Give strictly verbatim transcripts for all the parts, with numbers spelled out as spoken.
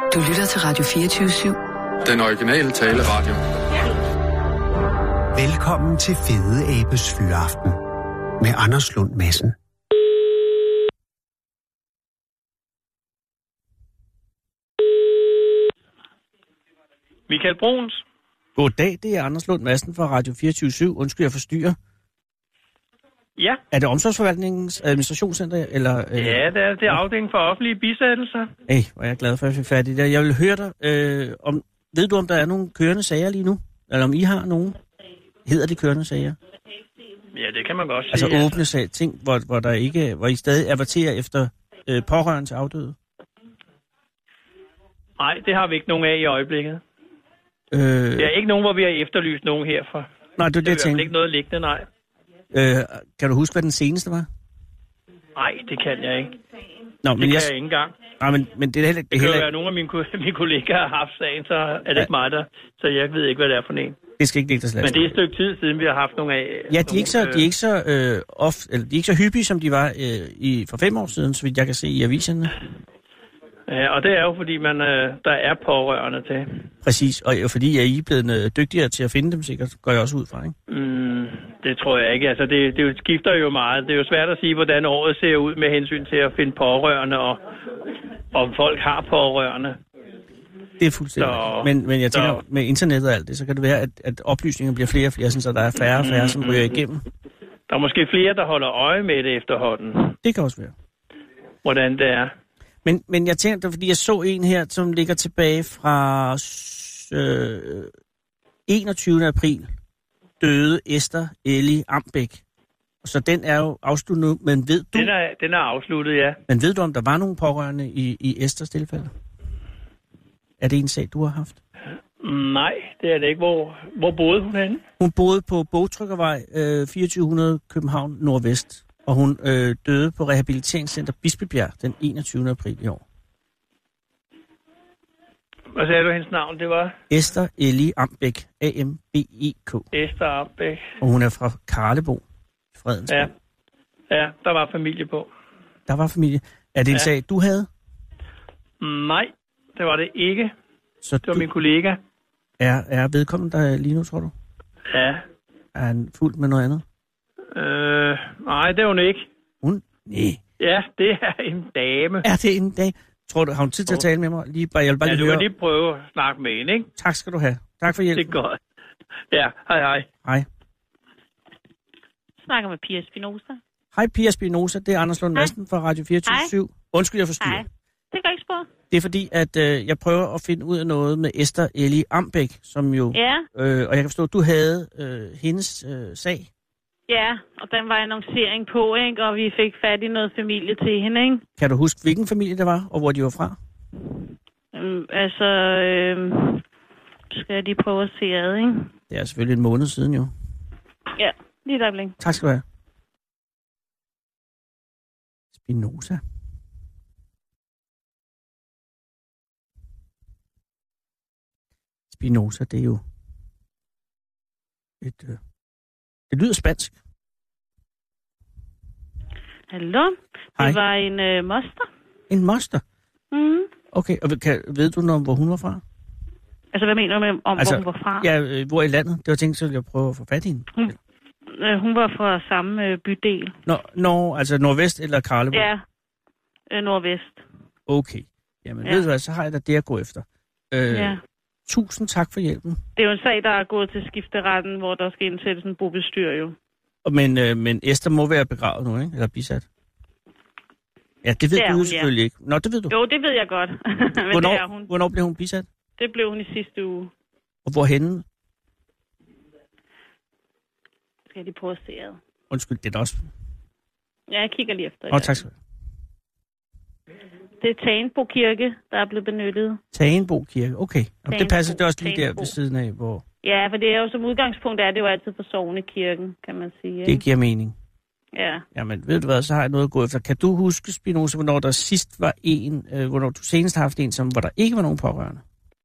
Du lytter til Radio fireogtyve syv. Den originale taleradio. Velkommen til Fede Abes Fyraften med Anders Lund Madsen. Michael Bruns. Goddag, det er Anders Lund Madsen fra Radio fireogtyve syv. Undskyld, jeg forstyrrer. Ja. Er det Omsorgsforvaltningens administrationscenter, eller? Øh... Ja, det er, det er afdelingen for offentlige bisættelser. Ej, hvor er jeg glad for, at jeg fik fat i det. Jeg vil høre dig, øh, om, ved du, om der er nogle kørende sager lige nu? Eller om I har nogen? Hedder det kørende sager? Ja, det kan man godt sige. Altså åbne sag, ting, hvor, hvor, der ikke, hvor I stadig averterer efter øh, pårørende til afdøde? Nej, det har vi ikke nogen af i øjeblikket. Øh... Det er ikke nogen, hvor vi har efterlyst nogen herfra. Nej, det er det, jeg tænkte. ikke noget liggende, nej. Øh, kan du huske, hvad den seneste var? Nej, det kan jeg ikke. Nå, det men kan jeg... jeg ikke engang. Nej, men, men det er heller ikke... Det, det kan heller... jo være, nogle af mine, mine kollegaer har haft sagen, så er det ja. ikke mig der. Så jeg ved ikke, hvad det er for en. Det skal ikke ligge der slet. Men det er et stykke tid siden, vi har haft nogle af... Ja, de er ikke så, de er ikke så, øh, off, eller de er ikke så hyppige, som de var øh, i, for fem år siden, så vidt jeg kan se i aviserne. Ja, og det er jo, fordi man, øh, der er pårørende til. Præcis, og fordi I er blevet øh, dygtigere til at finde dem, sikkert, går jeg også ud fra, ikke? Mm, det tror jeg ikke. Altså, det, det skifter jo meget. Det er jo svært at sige, hvordan året ser ud med hensyn til at finde pårørende, og om folk har pårørende. Det er fuldstændig. Så, men, men jeg tænker, så, med internettet og alt det, så kan det være, at, at oplysninger bliver flere og flere, så der er færre og færre, som ryger igennem. Der er måske flere, der holder øje med det efterhånden. Det kan også være. Hvordan det er. Men, men jeg tænkte, fordi jeg så en her, som ligger tilbage fra øh, enogtyvende april, døde Esther Ellie Ambæk. Så den er jo afsluttet nu, men ved du... Den er, den er afsluttet, ja. Men ved du, om der var nogle pårørende i, i Esthers tilfælde? Er det en sag, du har haft? Nej, det er det ikke. Hvor, hvor boede hun henne? Hun boede på Bogtrykkervej øh, fireogtyve hundrede København Nordvest. Og hun øh, døde på Rehabiliteringscenter Bispebjerg den enogtyvende april i år. Hvad sagde du, hendes navn? Det var? Esther Ellie Ambæk. A M B E K. Esther Ambæk. Og hun er fra Karlebo. Fredensborg. Ja. Ja, der var familie på. Der var familie. Er det en ja. sag, du havde? Nej, det var det ikke. Så det var du... min kollega. Er, er vedkommende der lige nu, tror du? Ja. Er han fuld med noget andet? Øh, nej, det er hun ikke. Hun? Nej. Ja, det er en dame. Er det en dame? Tror du, har hun tid til at tale med mig? Lige, jeg vil bare ja, lige du høre. kan lige prøve at snakke med hende, ikke? Tak skal du have. Tak for hjælpen. Det er godt. Ja, hej hej. Hej. Snakker med Pia Spinoza. Hej Pia Spinoza, det er Anders Lund Madsen fra Radio fireogtyve syv. Undskyld, jeg forstyrrer. Hej. Det kan ikke spørge. Det er fordi, at øh, jeg prøver at finde ud af noget med Esther Ellie Ambæk, som jo... Ja. Øh, og jeg kan forstå, at du havde øh, hendes øh, sag. Ja, og den var annoncering på, ikke? Og vi fik fat i noget familie til hende, ikke? Kan du huske, hvilken familie det var, og hvor de var fra? Um, altså, øh, skal jeg lige prøve at se ad, ikke? Det er selvfølgelig en måned siden jo. Ja, lige et øjeblik. Tak skal du have. Spinoza. Spinoza, det er jo et... Øh, det lyder spansk. Hallo? Hej. Det var en øh, moster. En moster? Mhm. Okay, og kan, ved du noget om, hvor hun var fra? Altså, hvad mener du med, om, altså, hvor hun var fra? Ja, øh, hvor i landet? Det var tænkt, at jeg prøve at få fat i hende. Hun, øh, hun var fra samme øh, bydel. Nå, nå, altså nordvest eller Karlebo? Ja, øh, nordvest. Okay. Jamen, ja. ved du hvad, så har jeg da det at gå efter. Øh, ja. Tusind tak for hjælpen. Det er jo en sag, der er gået til skifteretten, hvor der skal indsættes en bobestyr jo. Men, øh, men Esther må være begravet nu, ikke? Eller bisat? Ja, det ved det du hun, selvfølgelig ja. ikke. Nå, det ved du. Jo, det ved jeg godt. Men hvornår, det er hun. Hvornår blev hun bisat? Det blev hun i sidste uge. Og hvorhenne? Skal jeg lige prøve at se ad? Undskyld, det er også... Ja, jeg kigger lige efter. Åh, oh, tak skal du have. Det er Tagenbo Kirke, der er blevet benyttet. Tagenbo Kirke, okay. Tagenbo, det passer det også lige Tagenbo. Der ved siden af, hvor... Ja, for det er jo som udgangspunkt, er det jo altid for Sognekirken, kan man sige. Det giver mening. Ja. Jamen, ved du hvad, så har jeg noget at gå efter. Kan du huske, Spinoza, hvornår der sidst var en, øh, hvornår du senest har haft en, som, hvor der ikke var nogen pårørende?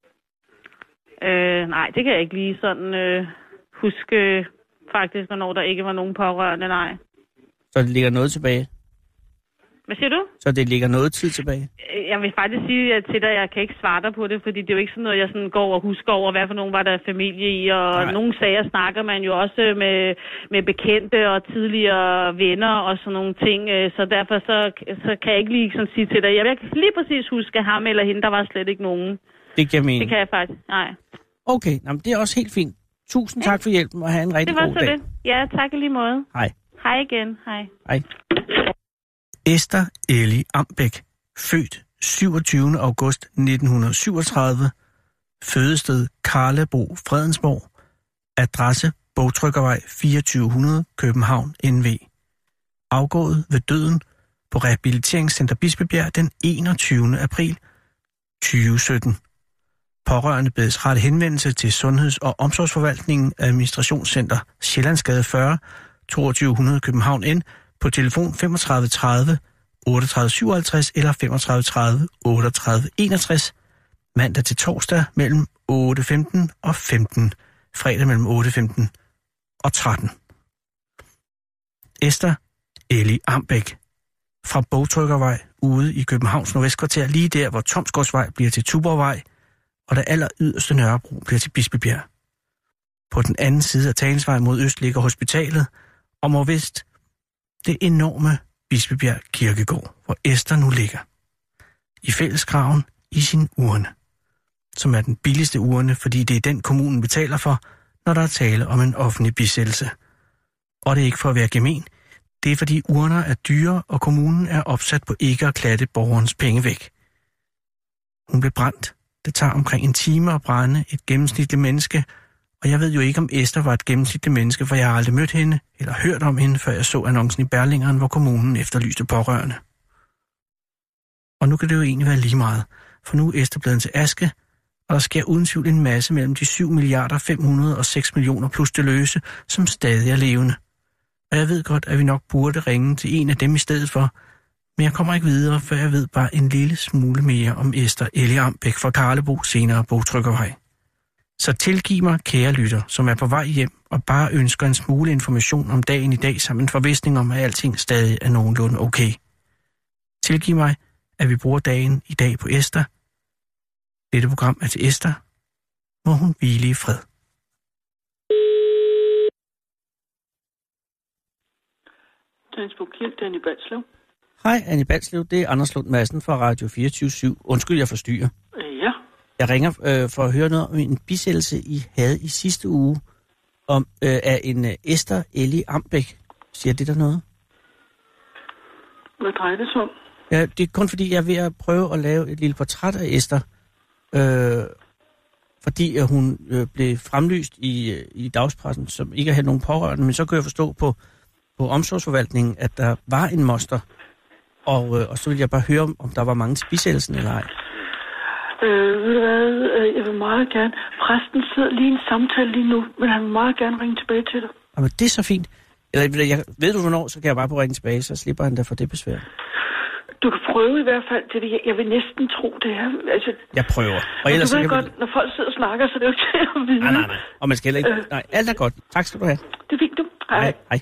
Øh, nej, det kan jeg ikke lige sådan øh, huske faktisk, hvornår der ikke var nogen pårørende, nej. Så det ligger noget tilbage? Hvad siger du? Så det ligger noget tid tilbage? Jeg vil faktisk sige at til dig, at jeg kan ikke svare dig på det, fordi det er jo ikke sådan noget, jeg sådan går og husker over, hvad for nogen var der familie i, og Nej. Nogle sager snakker man jo også med, med bekendte og tidligere venner og sådan nogle ting, så derfor så, så kan jeg ikke lige sådan sige til dig, jeg vil lige præcis huske ham eller hende, der var slet ikke nogen. Det giver mening. Det kan jeg faktisk, nej. Okay, jamen, det er også helt fint. Tusind ja. tak for hjælpen, og have en rigtig god dag. Det var så dag. det. Ja, tak i lige måde. Hej. Hej igen, hej. Hej. Esther Ellie Ambæk, født syvogtyvende august nitten syvogtredive, fødested Karlebo, Fredensborg, adresse Bogtrykkervej fireogtyve hundrede, København, N V. Afgået ved døden på Rehabiliteringscenter Bispebjerg den enogtyvende april tyve sytten. Pårørende bedes rette henvendelse til Sundheds- og Omsorgsforvaltningen, Administrationscenter Sjællandsgade fyrre, toogtyve hundrede, København N, på telefon femogtredive tredive otteogtredive syvoghalvtreds eller femogtredive tredive otteogtredive enogtres, mandag til torsdag mellem otte femten og femten, fredag mellem otte femten og tretten. Esther Ellie Ambæk, fra Bogtrykkervej ude i Københavns Nordvestkvarter, lige der hvor Tomsgårdsvej bliver til Tuborgvej, og der aller yderste Nørrebro bliver til Bispebjerg. På den anden side af Tagensvej mod øst ligger hospitalet, og mod vest det enorme Bispebjerg Kirkegård, hvor Esther nu ligger. I fællesgraven i sin urne, som er den billigste urne, fordi det er den kommunen betaler for, når der er tale om en offentlig bisættelse. Og det er ikke for at være gemen, det er fordi urner er dyre, og kommunen er opsat på ikke at klatte borgerens penge væk. Hun blev brændt. Det tager omkring en time at brænde et gennemsnitligt menneske, og jeg ved jo ikke, om Esther var et gennemsnitligt menneske, for jeg har aldrig mødt hende eller hørt om hende, før jeg så annoncen i Berlingeren, hvor kommunen efterlyste pårørende. Og nu kan det jo egentlig være lige meget, for nu er Esther blevet til aske, og der sker uden tvivl en masse mellem de syv milliarder fem hundrede og seks millioner plus det løse, som stadig er levende. Og jeg ved godt, at vi nok burde ringe til en af dem i stedet for, men jeg kommer ikke videre, for jeg ved bare en lille smule mere om Esther Ellie Ambæk fra Karlebo, senere Bogtrykkervej. Så tilgiv mig, kære lytter, som er på vej hjem og bare ønsker en smule information om dagen i dag, samt en forvisning om, at alting stadig er nogenlunde okay. Tilgiv mig, at vi bruger dagen i dag på Esther. Dette program er til Esther. Må hun hvile i fred. Transportkirke, Annie Balslev. Hej, Annie Balslev. Det er Anders Lund Madsen fra Radio fireogtyve syv. Undskyld, jeg forstyrrer. Ja. Jeg ringer øh, for at høre noget om en bisættelse, I havde i sidste uge om øh, af en øh, Esther Ellie Ambæk. Siger det der noget? Hvad drejer det sig om? Ja, det er kun fordi, jeg er ved at prøve at lave et lille portræt af Esther. Øh, fordi øh, hun øh, blev fremlyst i, øh, i dagspressen, som ikke havde nogen pårørende. Men så kunne jeg forstå på, på omsorgsforvaltningen, at der var en moster. Og, øh, og så ville jeg bare høre, om, om der var mange til bisættelsen eller ej. Øh, ved du hvad, jeg vil meget gerne. Præsten sidder lige i en samtale lige nu, men han vil meget gerne ringe tilbage til dig. Jamen, det er så fint. Eller, jeg, ved du hvornår, så kan jeg bare på ringe tilbage, så slipper han da for det besvær. Du kan prøve i hvert fald. Det, jeg, jeg vil næsten tro det her. Altså, jeg prøver. Og ellers, du ved så godt, vi... når folk sidder og snakker, så er det jo ikke til at vide. Nej, nej, nej. Og man skal heller ikke... Øh... Nej, alt er godt. Tak skal du have. Det er fint, du. Hej. Hej. Hej.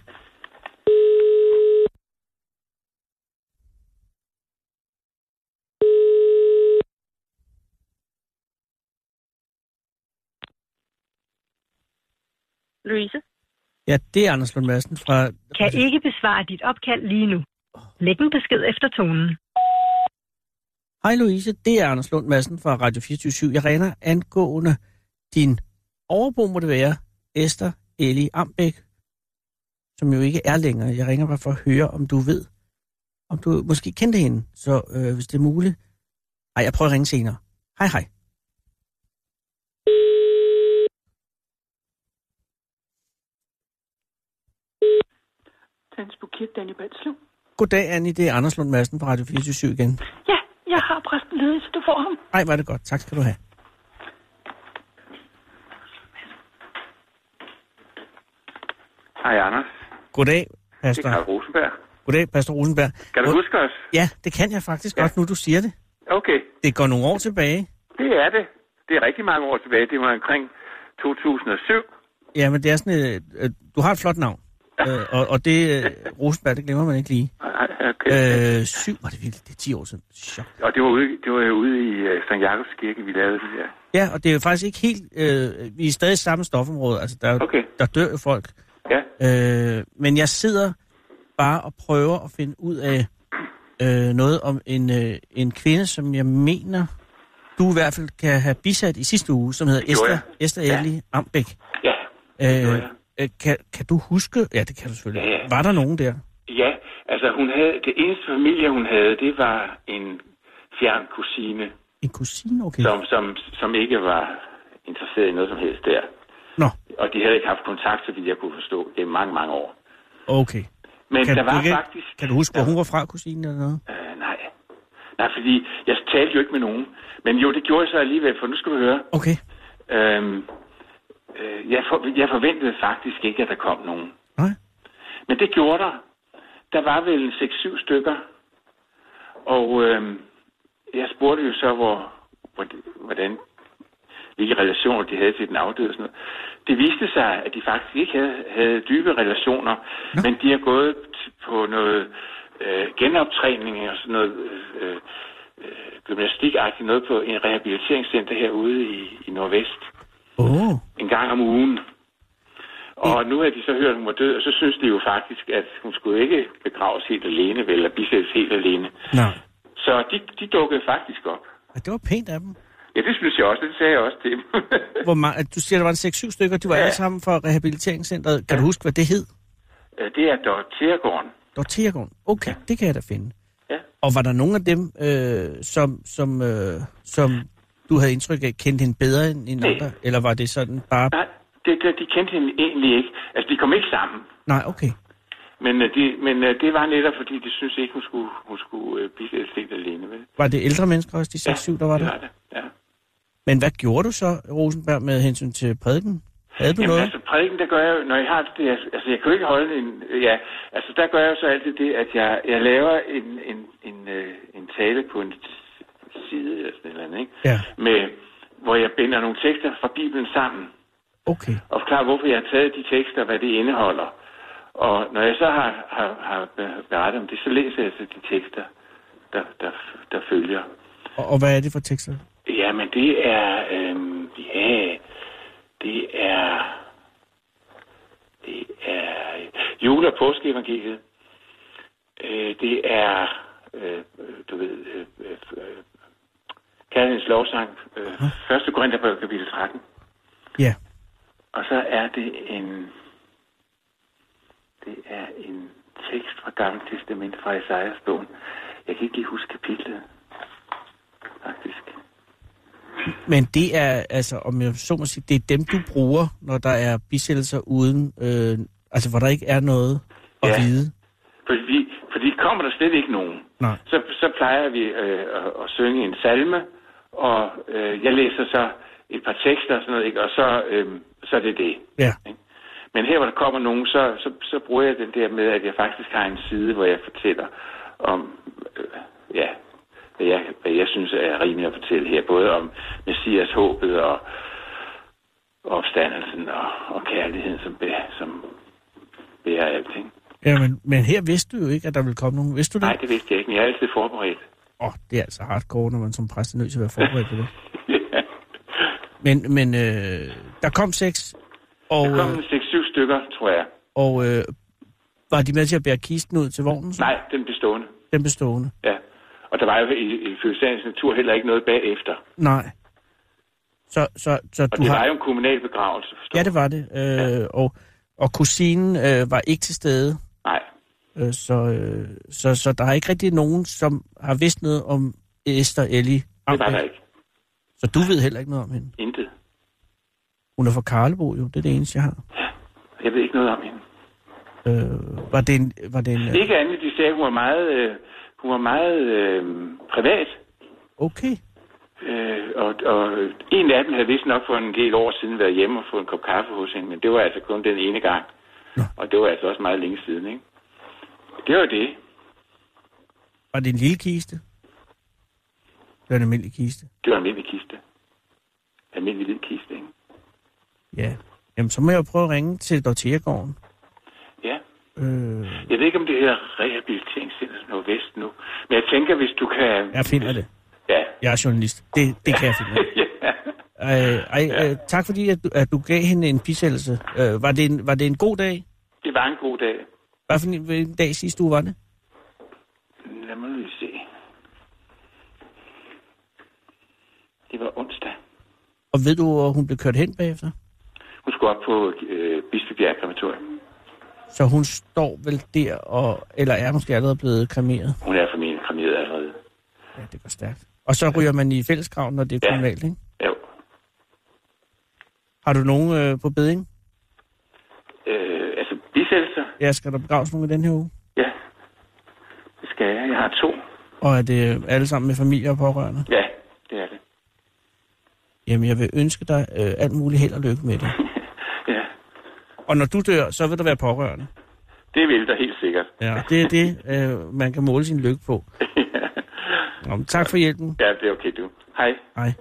Louise? Ja, det er Anders Lund Madsen fra... Kan ikke besvare dit opkald lige nu. Læg en besked efter tonen. Hej Louise, det er Anders Lund Madsen fra Radio fireogtyve syv. Jeg ringer angående din overbo, må det være, Esther Ellie Ambæk, som jo ikke er længere. Jeg ringer bare for at høre, om du ved, om du måske kendte hende. Så øh, hvis det er muligt... Ej, jeg prøver at ringe senere. Hej, hej. Transportkirke, Annie Balslev. Goddag, Annie. Det er Anders Lund Madsen fra Radio fireogtyve syv igen. Ja, jeg har præsten ledet, så du får ham. Ej, var det godt. Tak skal du have. Hej, Anders. Goddag, pastor. Det er Karl Rosenberg. Goddag, pastor Rosenberg. Kan du huske os? Ja, det kan jeg faktisk ja. godt, nu du siger det. Okay. Det går nogle år tilbage. Det er det. Det er rigtig mange år tilbage. Det var omkring to tusind og syv. Ja, men det er sådan et... Du har et flot navn. Øh, og, og det, øh, Rosenberg, det glemmer man ikke lige. Nej, okay. Øh, syv, var det virkelig? Det er ti år siden. Chok. Og det var ude, det var ude i uh, Sankt Jakobs Kirke, vi lavede det der. Ja, og det er jo faktisk ikke helt... Øh, vi er stadig i samme stofområde. Altså, der, Okay. der dør jo folk. Ja. Øh, men jeg sidder bare og prøver at finde ud af øh, noget om en, øh, en kvinde, som jeg mener, du i hvert fald kan have bisat i sidste uge, som hedder Esther, Esther Eli ja. Ambæk. Ja, øh, øh, kan, kan du huske... Ja, det kan du selvfølgelig. Ja, ja. Var der nogen der? Ja, altså hun havde... Det eneste familie, hun havde, det var en fjern kusine. En kusine, okay. Som, som, som ikke var interesseret i noget som helst der. Nå. Og de havde ikke haft kontakt, så vidt jeg kunne forstå. Det er mange, mange år. Okay. Men kan der var ikke, faktisk... Kan du huske, hvor hun var fra, kusinen eller noget? Øh, nej. Nej, fordi jeg talte jo ikke med nogen. Men jo, det gjorde jeg så alligevel, for nu skal du høre. Okay. Øhm, øh, jeg, for, jeg forventede faktisk ikke, at der kom nogen. Nej. Men det gjorde der. Der var vel seks syv stykker. Og øhm, jeg spurgte jo så, hvor, hvordan, hvilke relationer de havde til den afdøde og sådan noget. Det viste sig, at de faktisk ikke havde, havde dybe relationer, Nå. men de har gået på noget øh, genoptræning og sådan noget øh, øh, gymnastikagtigt noget på en rehabiliteringscenter herude i, i Nordvest. Oh. En gang om ugen. Og nu har de så hørt, at hun var død, og så synes de jo faktisk, at hun skulle ikke begraves helt alene, vel, eller bisættes helt alene. Nej. Så de, de dukkede faktisk op. Ja, det var pænt af dem. Ja, det synes jeg også. Det sagde jeg også til dem. Hvor mange, du siger, der var en seks syv stykker. De var ja. alle sammen fra rehabiliteringscentret. Kan ja. du huske, hvad det hed? Det er Dortheagården. Dortheagården. Okay, ja. Det kan jeg da finde. Ja. Og var der nogen af dem, øh, som, som, øh, som du havde indtryk af, kendte hende bedre end, end andre? Eller var det sådan bare... Nej, det, det, de kendte hende egentlig ikke. Altså, de kom ikke sammen. Nej, okay. Men, de, men det var netop, fordi de synes ikke, hun skulle, hun skulle blive helt alene. Vel? Var det ældre mennesker også, de seks syv, ja, der var der? Ja, det var det, ja. Men hvad gjorde du så, Rosenberg, med hensyn til prædiken? Havde du Jamen, noget? altså prædiken, der gør jeg jo, når jeg har det, altså jeg kan jo ikke holde en, ja, altså der gør jeg jo så altid det, at jeg, jeg laver en, en, en, øh, en tale på en side eller sådan noget, ikke? Ja. Med, hvor jeg binder nogle tekster fra Bibelen sammen. Okay. Og forklarer, hvorfor jeg har taget de tekster, hvad det indeholder. Og når jeg så har, har, har berettet om det, så læser jeg så de tekster, der, der, der følger. Og, og hvad er det for tekster? Jamen, det er, øhm, ja, det er, det er jule- og påskeevangeliet. Øh, det er, øh, du ved, øh, øh, kærlighedens lovsang, øh, første Korintherbrev, kapitel tretten. Ja. Og så er det en, det er en tekst fra Gamle Testament fra Esajas bogen. Jeg kan ikke lige huske kapitlet, faktisk. Men det er, altså, om jeg så må sige, det er dem, du bruger, når der er bisættelser uden, øh, altså hvor der ikke er noget at ja. vide. Fordi, fordi kommer der slet ikke nogen, Nej. så, så plejer vi øh, at, at synge en salme, og øh, jeg læser så et par tekster og sådan noget, ikke? Og så, øh, så er det det. Ja. Ikke? Men her, hvor der kommer nogen, så, så, så bruger jeg den der med, at jeg faktisk har en side, hvor jeg fortæller om, øh, ja, hvad jeg, hvad jeg synes er rimeligt at fortælle her. Både om Messias håbet og opstandelsen og, og kærligheden, som, bæ, som bærer alting. Ja, men, men her vidste du jo ikke, at der ville komme nogen. Vidste du det? Nej, det vidste jeg ikke, men jeg er altid forberedt. Åh, oh, det er altså hardcore, når man som præst er nødt til at være forberedt på det. Ja. Men, men øh, der kom seks. Og, der kom seks syv stykker, tror jeg. Og øh, var de med til at bære kisten ud til vognen? Så? Nej, den bestående. Den bestående? Ja. Og der var jo i, i følelsesagens natur heller ikke noget bagefter. Nej. Så, så, så og du det har... var jo en kommunal begravelse, forstår. Ja, det var det. Øh, ja. og, og kusinen øh, var ikke til stede. Nej. Øh, så, øh, så, så der er ikke rigtig nogen, som har vidst noget om Esther Eli Ambæk. Det var der ikke. Så du ved heller ikke noget om hende? Intet. Hun er fra Karlebo, jo. Det er det eneste, jeg har. Ja, jeg ved ikke noget om hende. Øh, var det en... Var det en øh... Ikke andet, de sagde, at hun var meget, øh, hun var meget øh, privat. Okay. Øh, og, og en af dem havde vist nok for en del år siden været hjemme og fået en kop kaffe hos hende, men det var altså kun den ene gang. Nå. Og det var altså også meget længe siden, ikke? Det var det. Var det en lille kiste? Det var en almindelig kiste? Det var en almindelig kiste. En almindelig lille kiste, ikke? Ja. Jamen, så må jeg jo prøve at ringe til Dortheagården. Ja. Øh... Jeg ved ikke, om det hedder rehabiliteringscenter Nordvest nu. Men jeg tænker, hvis du kan... Jeg finder det. Ja. Jeg er journalist. Det, det kan jeg finde. Ja. Øh, ej, øh, tak fordi, at du, at du gav hende en bisættelse. Øh, var, det en, var det en god dag? Det var en god dag. Hvad for en, en dag sidste uge var det? Lad mig lige se. Det var onsdag. Og ved du, hvor hun blev kørt hen bagefter? Hun skulle op på øh, Bispebjerg Krematorium. Så hun står vel der, og, eller er måske allerede blevet kremeret? Hun er formentlig kremeret allerede. Ja, det går stærkt. Og så ryger man i fællesgraven, når det er ja. kommunalt, ikke? Jo. Har du nogen øh, på beding? Øh, altså bisættelser? Ja, skal der begraves nogen i den her uge? Ja, det skal jeg. Jeg har to. Og er det alle sammen med familie og pårørende? Ja, det er det. Jamen, jeg vil ønske dig øh, alt muligt held og lykke med det. Ja. Og når du dør, så vil der være pårørende? Det vil der helt sikkert. Ja, det er det, øh, man kan måle sin lykke på. Ja. Nå, tak for hjælpen. Ja, det er okay, du. Hej. Hej.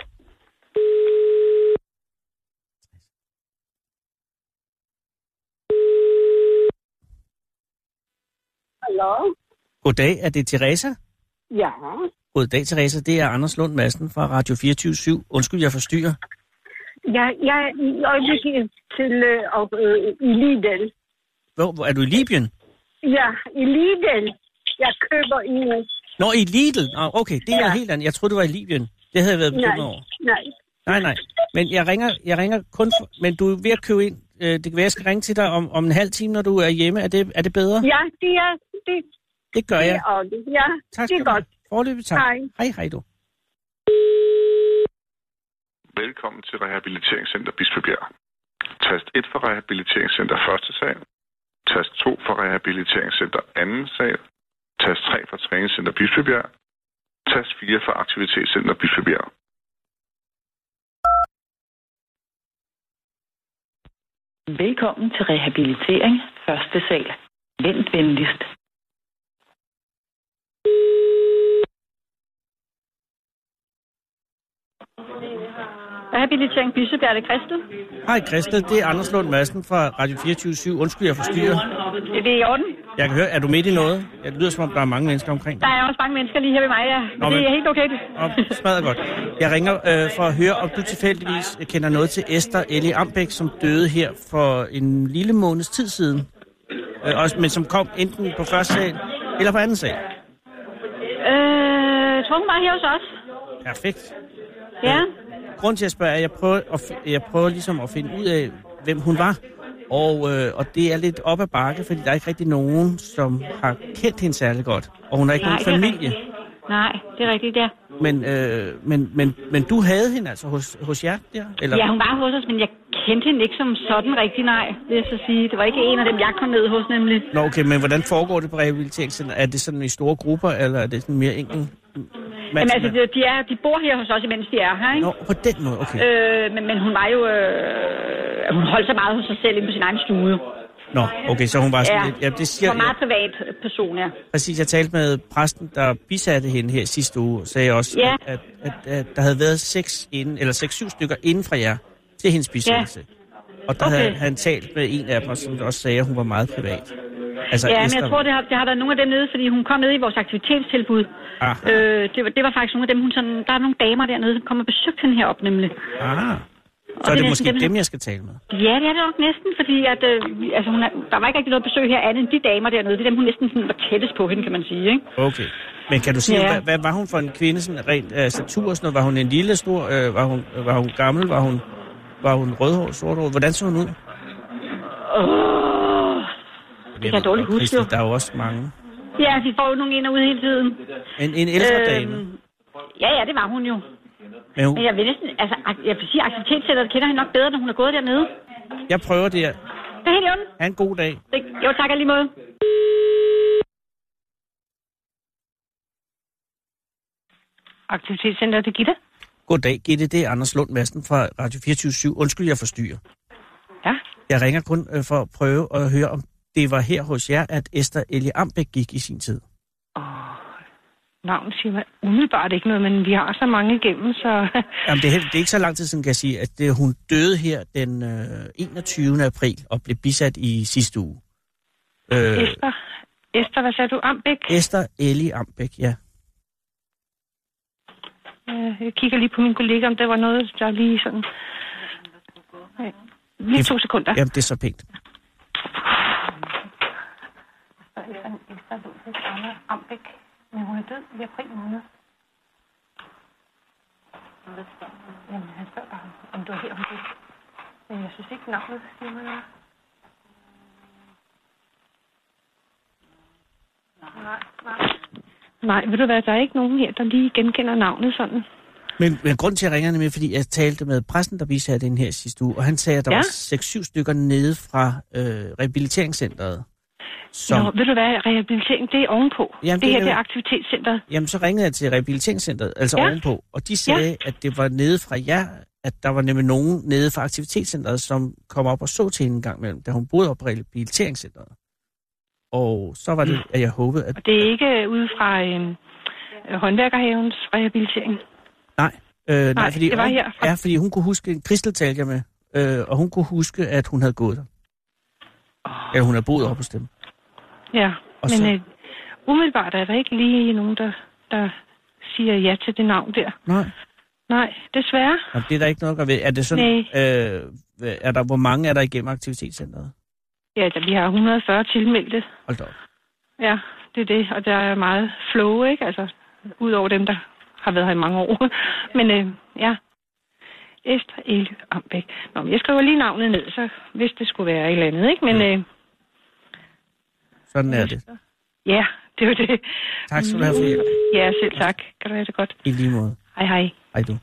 Hallo? Goddag, er det Teresa? Ja. Goddag, Teresa. Det er Anders Lund Madsen fra Radio fireogtyve syv. Undskyld, jeg forstyrrer. Ja, jeg er i øjeblikket til øh, øh, i Lidl. Hvor, hvor er du i Libyen? Ja, i Lidl. Jeg køber i... Nå, i Lidl? Nå, okay, det er ja. noget helt andet. Jeg troede, du var i Libyen. Det havde jeg været bekymret over. Nej, Nej, nej. Men jeg ringer, jeg ringer kun for... Men du er ved at købe ind. Det kan være, jeg skal ringe til dig om, om en halv time, når du er hjemme. Er det, er det bedre? Ja, det er... Det, det gør det jeg. Er det. Ja, tak det er godt. Forløbig tak. Hej. Hej, hej du. Velkommen til Rehabiliteringscenter Bispebjerg. Tast et for Rehabiliteringscenter første sal. Tast to for Rehabiliteringscenter anden sal. Tast tre for Træningscenter Bispebjerg. Tast fire for Aktivitetscenter Bispebjerg. Velkommen til rehabilitering første sal. Vent venligst. Rehabilitering Bispebjerg, det er Christel. Hej Christel, det er Anders Lund Madsen fra Radio fireogtyve syv. Undskyld, jeg forstyrrer. Det er i orden. Jeg kan høre, er du midt i noget? Det lyder som om, der er mange mennesker omkring. Der er også mange mennesker lige her ved mig, ja. Men, Nå, men det er helt okay. Det smadrer godt. Jeg ringer øh, for at høre, om du tilfældigvis kender noget til Esther Ellie Ambæk, som døde her for en lille måneds tid siden. Øh, også, men som kom enten på første sal eller på anden sal. Øh, jeg tror, hun var her hos os. Perfekt. Ja. Øh, Grunden til at spørge er, at jeg prøver, at, jeg prøver ligesom at finde ud af, hvem hun var. Og, øh, og det er lidt op ad bakke, fordi der er ikke rigtig nogen, som har kendt hende særlig godt. Og hun har ikke Nej, nogen familie. Nej, det er rigtigt, ja. Men, øh, men, men, men du havde hende altså hos, hos jer der? Eller? Ja, hun var hos os, men jeg kendte hende ikke som sådan rigtig, nej, vil jeg så sige. Det var ikke en af dem, jeg kom ned hos, nemlig. Nå, okay, men hvordan foregår det på rehabiliteringscenter? Er det sådan i store grupper, eller er det sådan mere enkelt? Jamen altså, de, de, er, de bor her hos os, imens de er her, ikke? Nå, på den måde, okay. Øh, men, men hun var jo... Øh, hun holdt sig meget hos sig selv inde på sin egen stue. Nå, okay, så hun var sådan ja, lidt... Ja, det siger, for meget privat person, ja. Præcis, jeg talte med præsten, der bisatte hende her sidste uge, sagde også, ja. at, at, at, at der havde været seks, inden, eller seks, syv stykker inden fra jer til hendes bisættelse. Ja. Og der okay. havde han talt med en af dem, som også sagde, at hun var meget privat. Altså, ja, Esther... men jeg tror, det har, det har været nogle af dem nede, fordi hun kom ned i vores aktivitetstilbud. Øh, det, var, det var faktisk nogle af dem, hun sådan... Der er nogle damer dernede, som kommer og besøgte hende herop, nemlig. Aha. Så er det, det måske dem, dem, jeg skal tale med? Ja, det er det nok næsten, fordi at, øh, altså, hun er, der var ikke rigtig noget besøg her andet end de damer dernede. Det er dem, hun næsten sådan, var tættest på hende, kan man sige, ikke? Okay. Men kan du sige, ja. hvad, hvad var hun for en kvinde, sådan rent uh, statur og sådan noget? Var hun en lille, stor? Øh, var, hun, var hun gammel? Var hun, var hun rødhåret, sorthåret? Hvordan så hun ud? Åh... Oh. Det kan jeg dårligt huske, jo. Der er jo også mange. Ja, de får jo nogle ind og ud hele tiden. En, en ældre øhm, dame? Ja, ja, det var hun jo. Men, hun... Men jeg vil næsten, altså, jeg vil sige, aktivitetscenteret kender hende nok bedre, når hun er gået dernede. Jeg prøver det her. Det er helt i orden. Ha' en god dag. Det, jo, tak lige måde. Aktivitetscenteret, det er Gitte. Goddag, Gitte. Det er Anders Lund Madsen fra Radio fireogtyve syv. Undskyld, jeg forstyrrer. Ja. Jeg ringer kun øh, for at prøve at høre, om det var her hos jer, at Esther Ellie Ambæk gik i sin tid. Åh, navn siger mig umiddelbart ikke noget, men vi har så mange igennem, så... Jamen, det, er, det er ikke så lang tid siden, kan jeg sige, at det, hun døde her den øh, enogtyvende april og blev bisat i sidste uge. Øh, Esther. Esther, hvad sagde du? Ambæk? Esther Ellie Ambæk, ja. Jeg kigger lige på min kollega, om det var noget, der lige sådan... Lige to sekunder. Jamen, det er så pænt. Ambæk, men hun er død i april måned. Jamen, han spørger bare, om du er her, hun død. Men jeg synes ikke, navnet siger mig noget. Nej, nej. Nej, ved du hvad, der er ikke nogen her, der lige genkender navnet sådan. Men, men grund til, at jeg ringer med, fordi jeg talte med præsten, der bisatte den her sidste uge, og han sagde, at der ja. var seks syv stykker nede fra øh, rehabiliteringscentret. Som... Nå, ved du hvad, rehabilitering, det er ovenpå. Jamen, det, det her, er... det er aktivitetscentret. Jamen, så ringede jeg til rehabiliteringscentret, altså ja. ovenpå, og de sagde, ja. at det var nede fra jer, at der var nemlig nogen nede fra aktivitetscentret, som kom op og så til hende en gang imellem, da hun boede op på rehabiliteringscentret. Og så var det, at jeg håbede, at... Og det er ikke ude fra øh, håndværkerhavens rehabilitering? Nej, øh, nej, nej fordi, det var her. Ja, fordi hun kunne huske, Kristel talte jeg med, øh, og hun kunne huske, at hun havde gået der. Oh. Eller hun havde boet op hos dem. Ja, og men så... øh, umiddelbart er der ikke lige nogen, der, der siger ja til det navn der. Nej. Nej, desværre. Jamen, det er der ikke noget at ved. Er det sådan, øh, er der, hvor mange er der igennem aktivitetscentret? Ja, der, vi har et hundrede og fyrre tilmeldte. Hold da op. Ja, det er det, og der er meget flow, ikke? Altså, ud over dem, der har været her i mange år. Men øh, ja, Esther Ellie Ambæk. Nå, men jeg skriver lige navnet ned, så hvis det skulle være et eller andet, ikke? Men ja. øh, sådan er det. Ja, det var det. Tak skal du have for hjælp. Ja, selv tak. Kan du have det godt. I lige måde. Hej, hej. Hej du.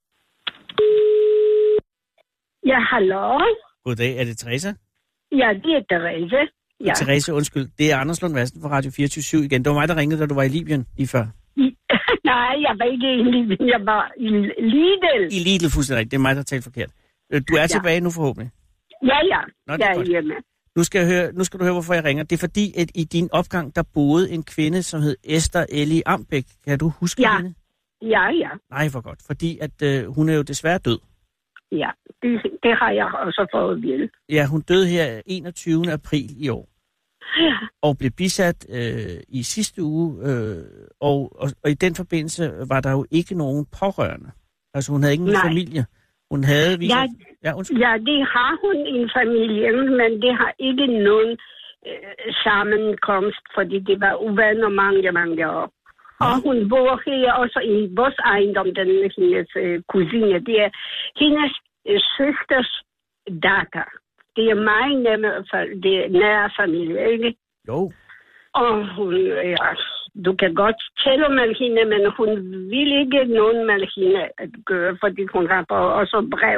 Ja, hallo. Goddag, er det Teresa? Ja, det er Therese. Ja. Therese, undskyld. Det er Anders Lund Madsen fra Radio fireogtyve syv igen. Det var mig, der ringede, da du var i Libyen lige før. I, nej, jeg var ikke i Libyen. Jeg var i Lidl. I Lidl, fuldstændig rigtigt. Det er mig, der talte forkert. Du er ja. tilbage nu forhåbentlig? Ja, ja. Nå, jeg er hjemme. Nu skal, jeg høre, nu skal du høre, hvorfor jeg ringer. Det er fordi, at i din opgang, der boede en kvinde, som hed Esther Ellie Ambæk. Kan du huske ja. hende? Ja, ja. Nej, for godt. Fordi at øh, hun er jo desværre død. Ja, det, det har jeg også fået vildt. Ja, hun døde her enogtyvende april i år. Ja. Og blev bisat øh, i sidste uge, øh, og, og, og i den forbindelse var der jo ikke nogen pårørende. Altså hun havde ingen Nej. familie. Hun havde... Vist, ja, ja, ja, det har hun i en familie, men det har ikke nogen øh, sammenkomst, fordi det var uvenner mange, mange år. Ja. Og hun bor her også i vores ejendom, den hendes øh, kusine. Det er hendes øh, søsters datter. Det er meget nemmere, det er nære familie, ikke? Jo. Og hun, ja, du kan godt tale med hende, men hun vil ikke nogen med hende at gøre, fordi hun har også brev.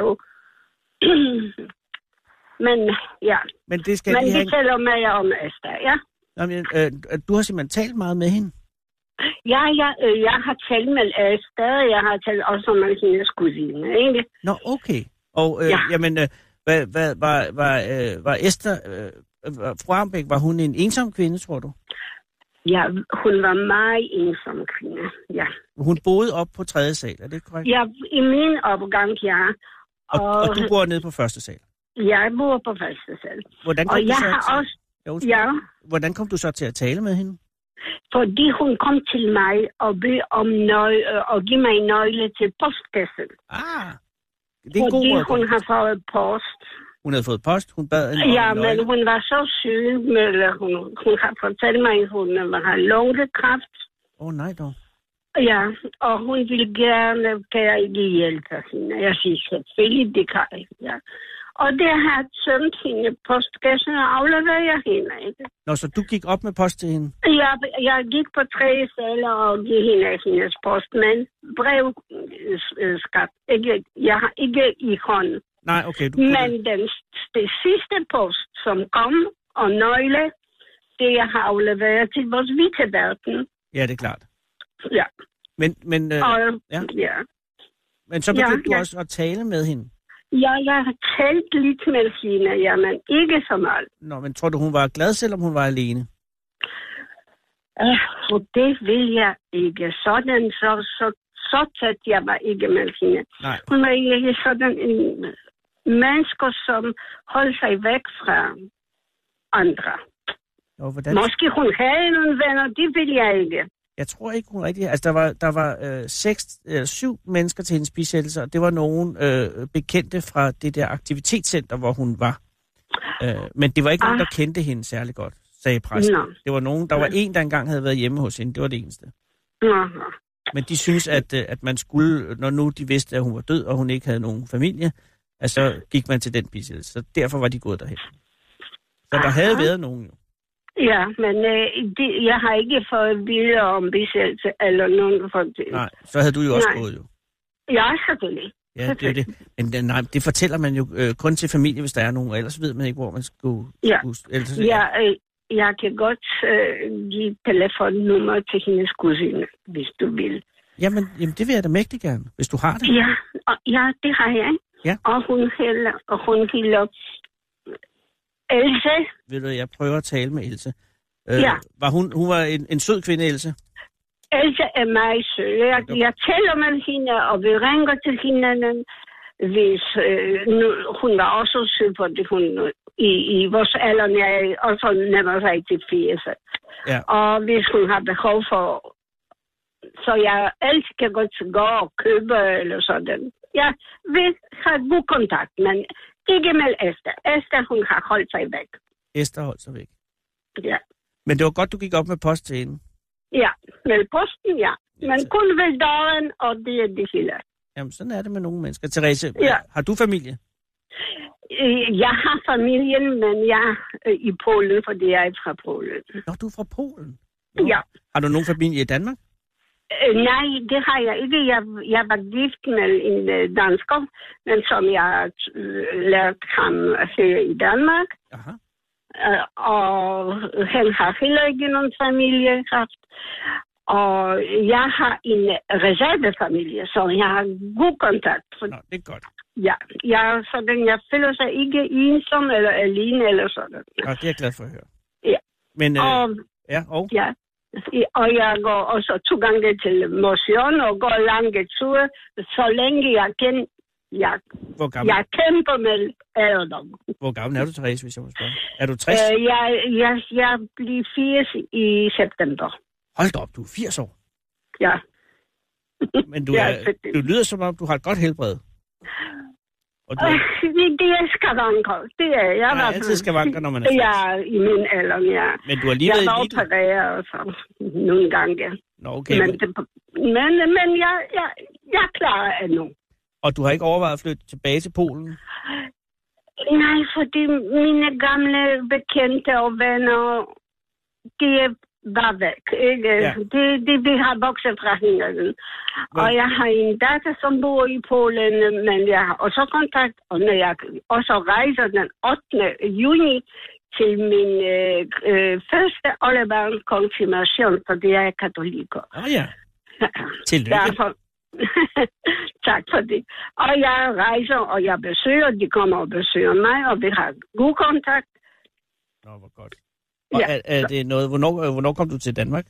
men ja, men det skal men vi have... taler med om Esther, ja? Jamen, øh, du har simpelthen talt meget med hende? Ja, ja øh, jeg har talt med Esther, jeg har talt også med hendes kusine, ikke? Nå, okay. Og øh, ja. jamen... Øh, Hvad, hvad, var, var, øh, var Esther, øh, fru Ambæk, var hun en ensom kvinde, tror du? Ja, hun var meget ensom kvinde, ja. Hun boede op på tredje sal, er det korrekt? Ja, i min opgang, ja. Og, og, og du bor nede på første sal? Jeg bor på første sal. Hvordan kom og du jeg så har til... også... Ja, ja. Hvordan kom du så til at tale med hende? Fordi hun kom til mig og bed om nøgle, og give mig nøgle til postkassen. Ah! Det er en fordi god hun har fået post. Hun havde fået post? Hun bad en ja, nøgle. men hun var så syg. Med, hun, hun har fortalt mig, at hun har lungekræft. Åh oh, nej dog. Ja, og hun ville gerne, kan jeg ikke hjælpe hende. Jeg siger selvfølgelig, det kan jeg. Ja. Og det har tømt hende postkassen og afleverer jeg hende. Ikke? Nå, så du gik op med post til hende? Jeg, jeg gik på tre saler og gik hende hendes post, men brevskat. Ikke, jeg har ikke i hånden. Nej, okay. Du men den, det sidste post, som kom, og nøgle, det jeg har afleveret til vores vitteverden. Ja, det er klart. Ja. Men, men, øh, og, ja. ja. men så begyndte ja, du ja. også at tale med hende? Ja, jeg har talt lidt med hende, ja, men ikke så meget. Nå, men tror du, hun var glad, selvom hun var alene? Uh, for det vil jeg ikke. Sådan, så, så, så tæt jeg var ikke med hende. Nej. Hun var ikke sådan en menneske, som holdt sig væk fra andre. Jo, hvordan... Måske hun havde nogle venner, det vil jeg ikke. Jeg tror ikke, hun rigtig... Altså, der var, der var øh, seks, øh, syv mennesker til hendes bisættelse, og det var nogen øh, bekendte fra det der aktivitetscenter, hvor hun var. Øh, men det var ikke ah. nogen, der kendte hende særlig godt, sagde præsten. No. Det var nogen, der var en, der engang havde været hjemme hos hende. Det var det eneste. No. Men de synes, at, at man skulle, når nu de vidste, at hun var død, og hun ikke havde nogen familie, at så gik man til den bisættelse. Så derfor var de gået derhen. Så der havde været nogen jo. Ja, men øh, de, jeg har ikke fået billeder om bisættelse eller nogen for det. Nej, så havde du jo også nej. Gået jo. Ja, selvfølgelig. Ja, det er det. Men nej, det fortæller man jo øh, kun til familie, hvis der er nogen, ellers ved man ikke, hvor man skulle... Ja, skulle, ellers, ja øh, jeg kan godt øh, give telefonnummer til hendes kusine, hvis du vil. Jamen, jamen, det vil jeg da mægtig gerne, hvis du har det. Ja, og, ja det har jeg. Ja. Og hun hælder, og hun hælder Else. Ved du, jeg prøver at tale med Else. Øh, ja. Var hun, hun var en, en sød kvinde, Else? Else er meget sød. Jeg, jeg taler med hende, og vi ringer til hinanden. Hvis, øh, nu, hun var også sød, fordi hun i, i vores alder er også nærmere sig til firs. Ja. Og hvis hun har behov for... Så jeg altid kan godt gå og købe eller sådan. Jeg vil have god kontakt, men ikke med Esther. Esther, hun har holdt sig væk. Esther holdt sig væk? Ja. Men det var godt, du gik op med post til hende? Ja, med posten, ja. Men kun ved døren, og det er det hele. Jamen, sådan er det med nogle mennesker. Therese, ja. Har du familie? Jeg har familien, men jeg er i Polen, fordi jeg er fra Polen. Nå, du er fra Polen? Nå. Ja. Har du nogen familie i Danmark? Øh, nej, det har jeg ikke. Jeg, jeg var gift med en uh, dansker, men som jeg uh, lærte ham her i Danmark. Aha. Uh, og han har heller ikke nogen familie haft. Og jeg har en reservefamilie, så jeg har god kontakt. Nå, det er godt. Ja, jeg, sådan, jeg føler sig ikke ensom eller alene eller sådan. Nå, det er jeg glad for at høre. Ja. Men, øh, og, ja, og? Ja. Og jeg går også to gange til motion og går lange ture, så længe jeg kan. Jeg, jeg kæmper med alderdom. Hvor gammel er du, Therese, hvis jeg må spørge? Er du tres? Øh, jeg, jeg, jeg bliver firs i september. Hold da op, du er firs år. Ja. Men du, er, du lyder som om, du har et godt helbred. Og du... øh, det er skavanker. Det er jeg. Der er altid skavanker, når man er firs. Ja, i min alder, ja. Men du har lige været i Lidl. Jeg var opereret så nogle gange. Nå, okay. Men, det, men, men jeg, jeg, jeg er klar endnu. Og du har ikke overvejet at flytte tilbage til Polen? Nej, fordi mine gamle bekendte og venner, de er bare væk. Ikke? Ja. De, de, de har vokset fra hinanden. Og jeg har en datter, som bor i Polen, men jeg har også kontakt. Og når jeg også rejser den ottende juni til min øh, øh, første oldebarn konfirmation, fordi jeg er katoliker. Åh oh, ja. Tillykke. Derfor, tak for det. Og jeg rejser, og jeg besøger, de kommer og besøger mig, og vi har god kontakt. Nå, hvor godt. Og ja. er, er det noget, hvornår, hvornår kom du til Danmark?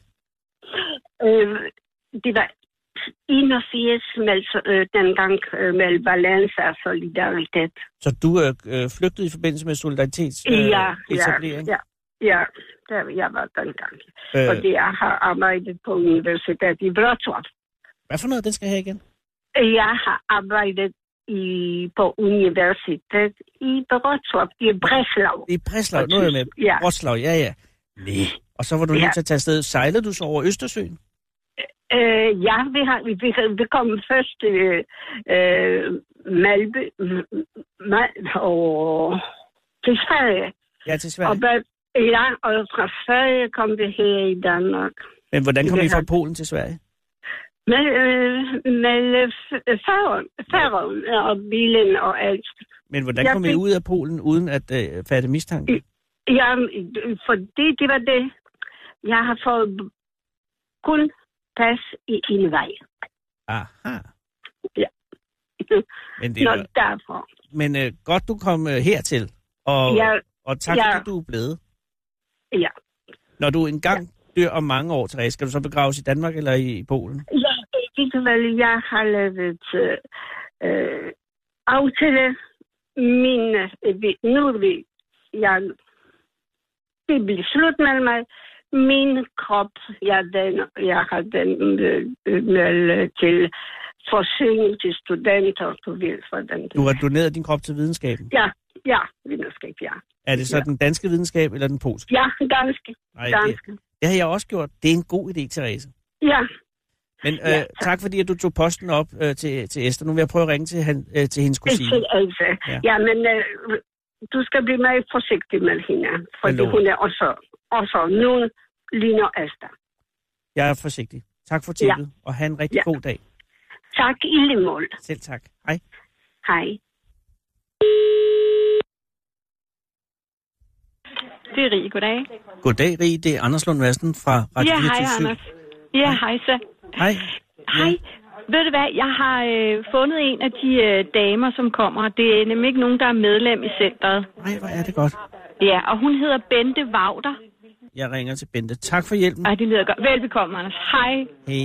Øh, det var enogfirs med, øh, dengang øh, med balance og solidaritet. Så du er øh, flygtet i forbindelse med solidaritets øh, ja, etablering? Ja, ja, ja, der jeg var dengang. Øh. Fordi jeg har arbejdet på universitetet i Wrocław. Hvad for noget, den skal have igen? Jeg har arbejdet i, på universitet i Wrocław, i Breslau. I Breslau, nu er jeg med. Ja. Wrocław, ja, ja. Nej. Og så var du ja. Lige til at tage afsted. Sejlede du så over Østersøen? Øh, ja, vi, har, vi, vi kom først til øh, Malby Mal- og til Sverige. Ja, til Sverige. Og, ja, og fra Sverige kom vi her i Danmark. Men hvordan kom I fra Polen til Sverige? Med, øh, med færgen og bilen og alt. Men hvordan kom I ud af Polen uden at øh, fatte mistanke? Ja, fordi det var det. Jeg har fået kun pas i en vej. Aha. Ja. Men det Nå, var... derfor. Men øh, godt, du kom øh, hertil. Og, ja, og tak, ja. fordi du er blevet. Ja. Når du engang ja. dør om mange år, Therese, skal du så begraves i Danmark eller i Polen? Ja, det vel, jeg har lavet øh, aftale min... Øh, nu vil jeg det blev slut med mig. Min krop, ja, den, jeg har den øh, til forsøgning til studenter, du vil for den. Du har doneret din krop til videnskaben? Ja, ja, videnskab, ja. Er det så ja. Den danske videnskab eller den polske? Ja, danske. Nej, danske. Det, det har jeg også gjort. Det er en god idé, Therese. Ja. Men øh, ja, tak. tak fordi, at du tog posten op øh, til, til Esther. Nu vil jeg prøve at ringe til, han, øh, til hendes kusine. Det er altså. Ja. ja, men øh, du skal blive meget forsigtig med hende, fordi hun er også, også nogen ligner Esther. Jeg er forsigtig. Tak for tippet, ja. Og have en rigtig ja. god dag. Tak i lige måde. Selv tak. Hej. Hej. Det er Rie. Goddag. Goddag, Rie. Det er Anders Lund Madsen fra Radio Ja, hej Anders. Ja, hej så. Hej. Hej. Ved du hvad, jeg har øh, fundet en af de øh, damer, som kommer. Det er nemlig ikke nogen, der er medlem i centret. Nej, hvor er det godt. Ja, og hun hedder Bente Wagter. Jeg ringer til Bente. Tak for hjælpen. Ej, det lyder godt. Velbekomme, Anders. Hej. Hej.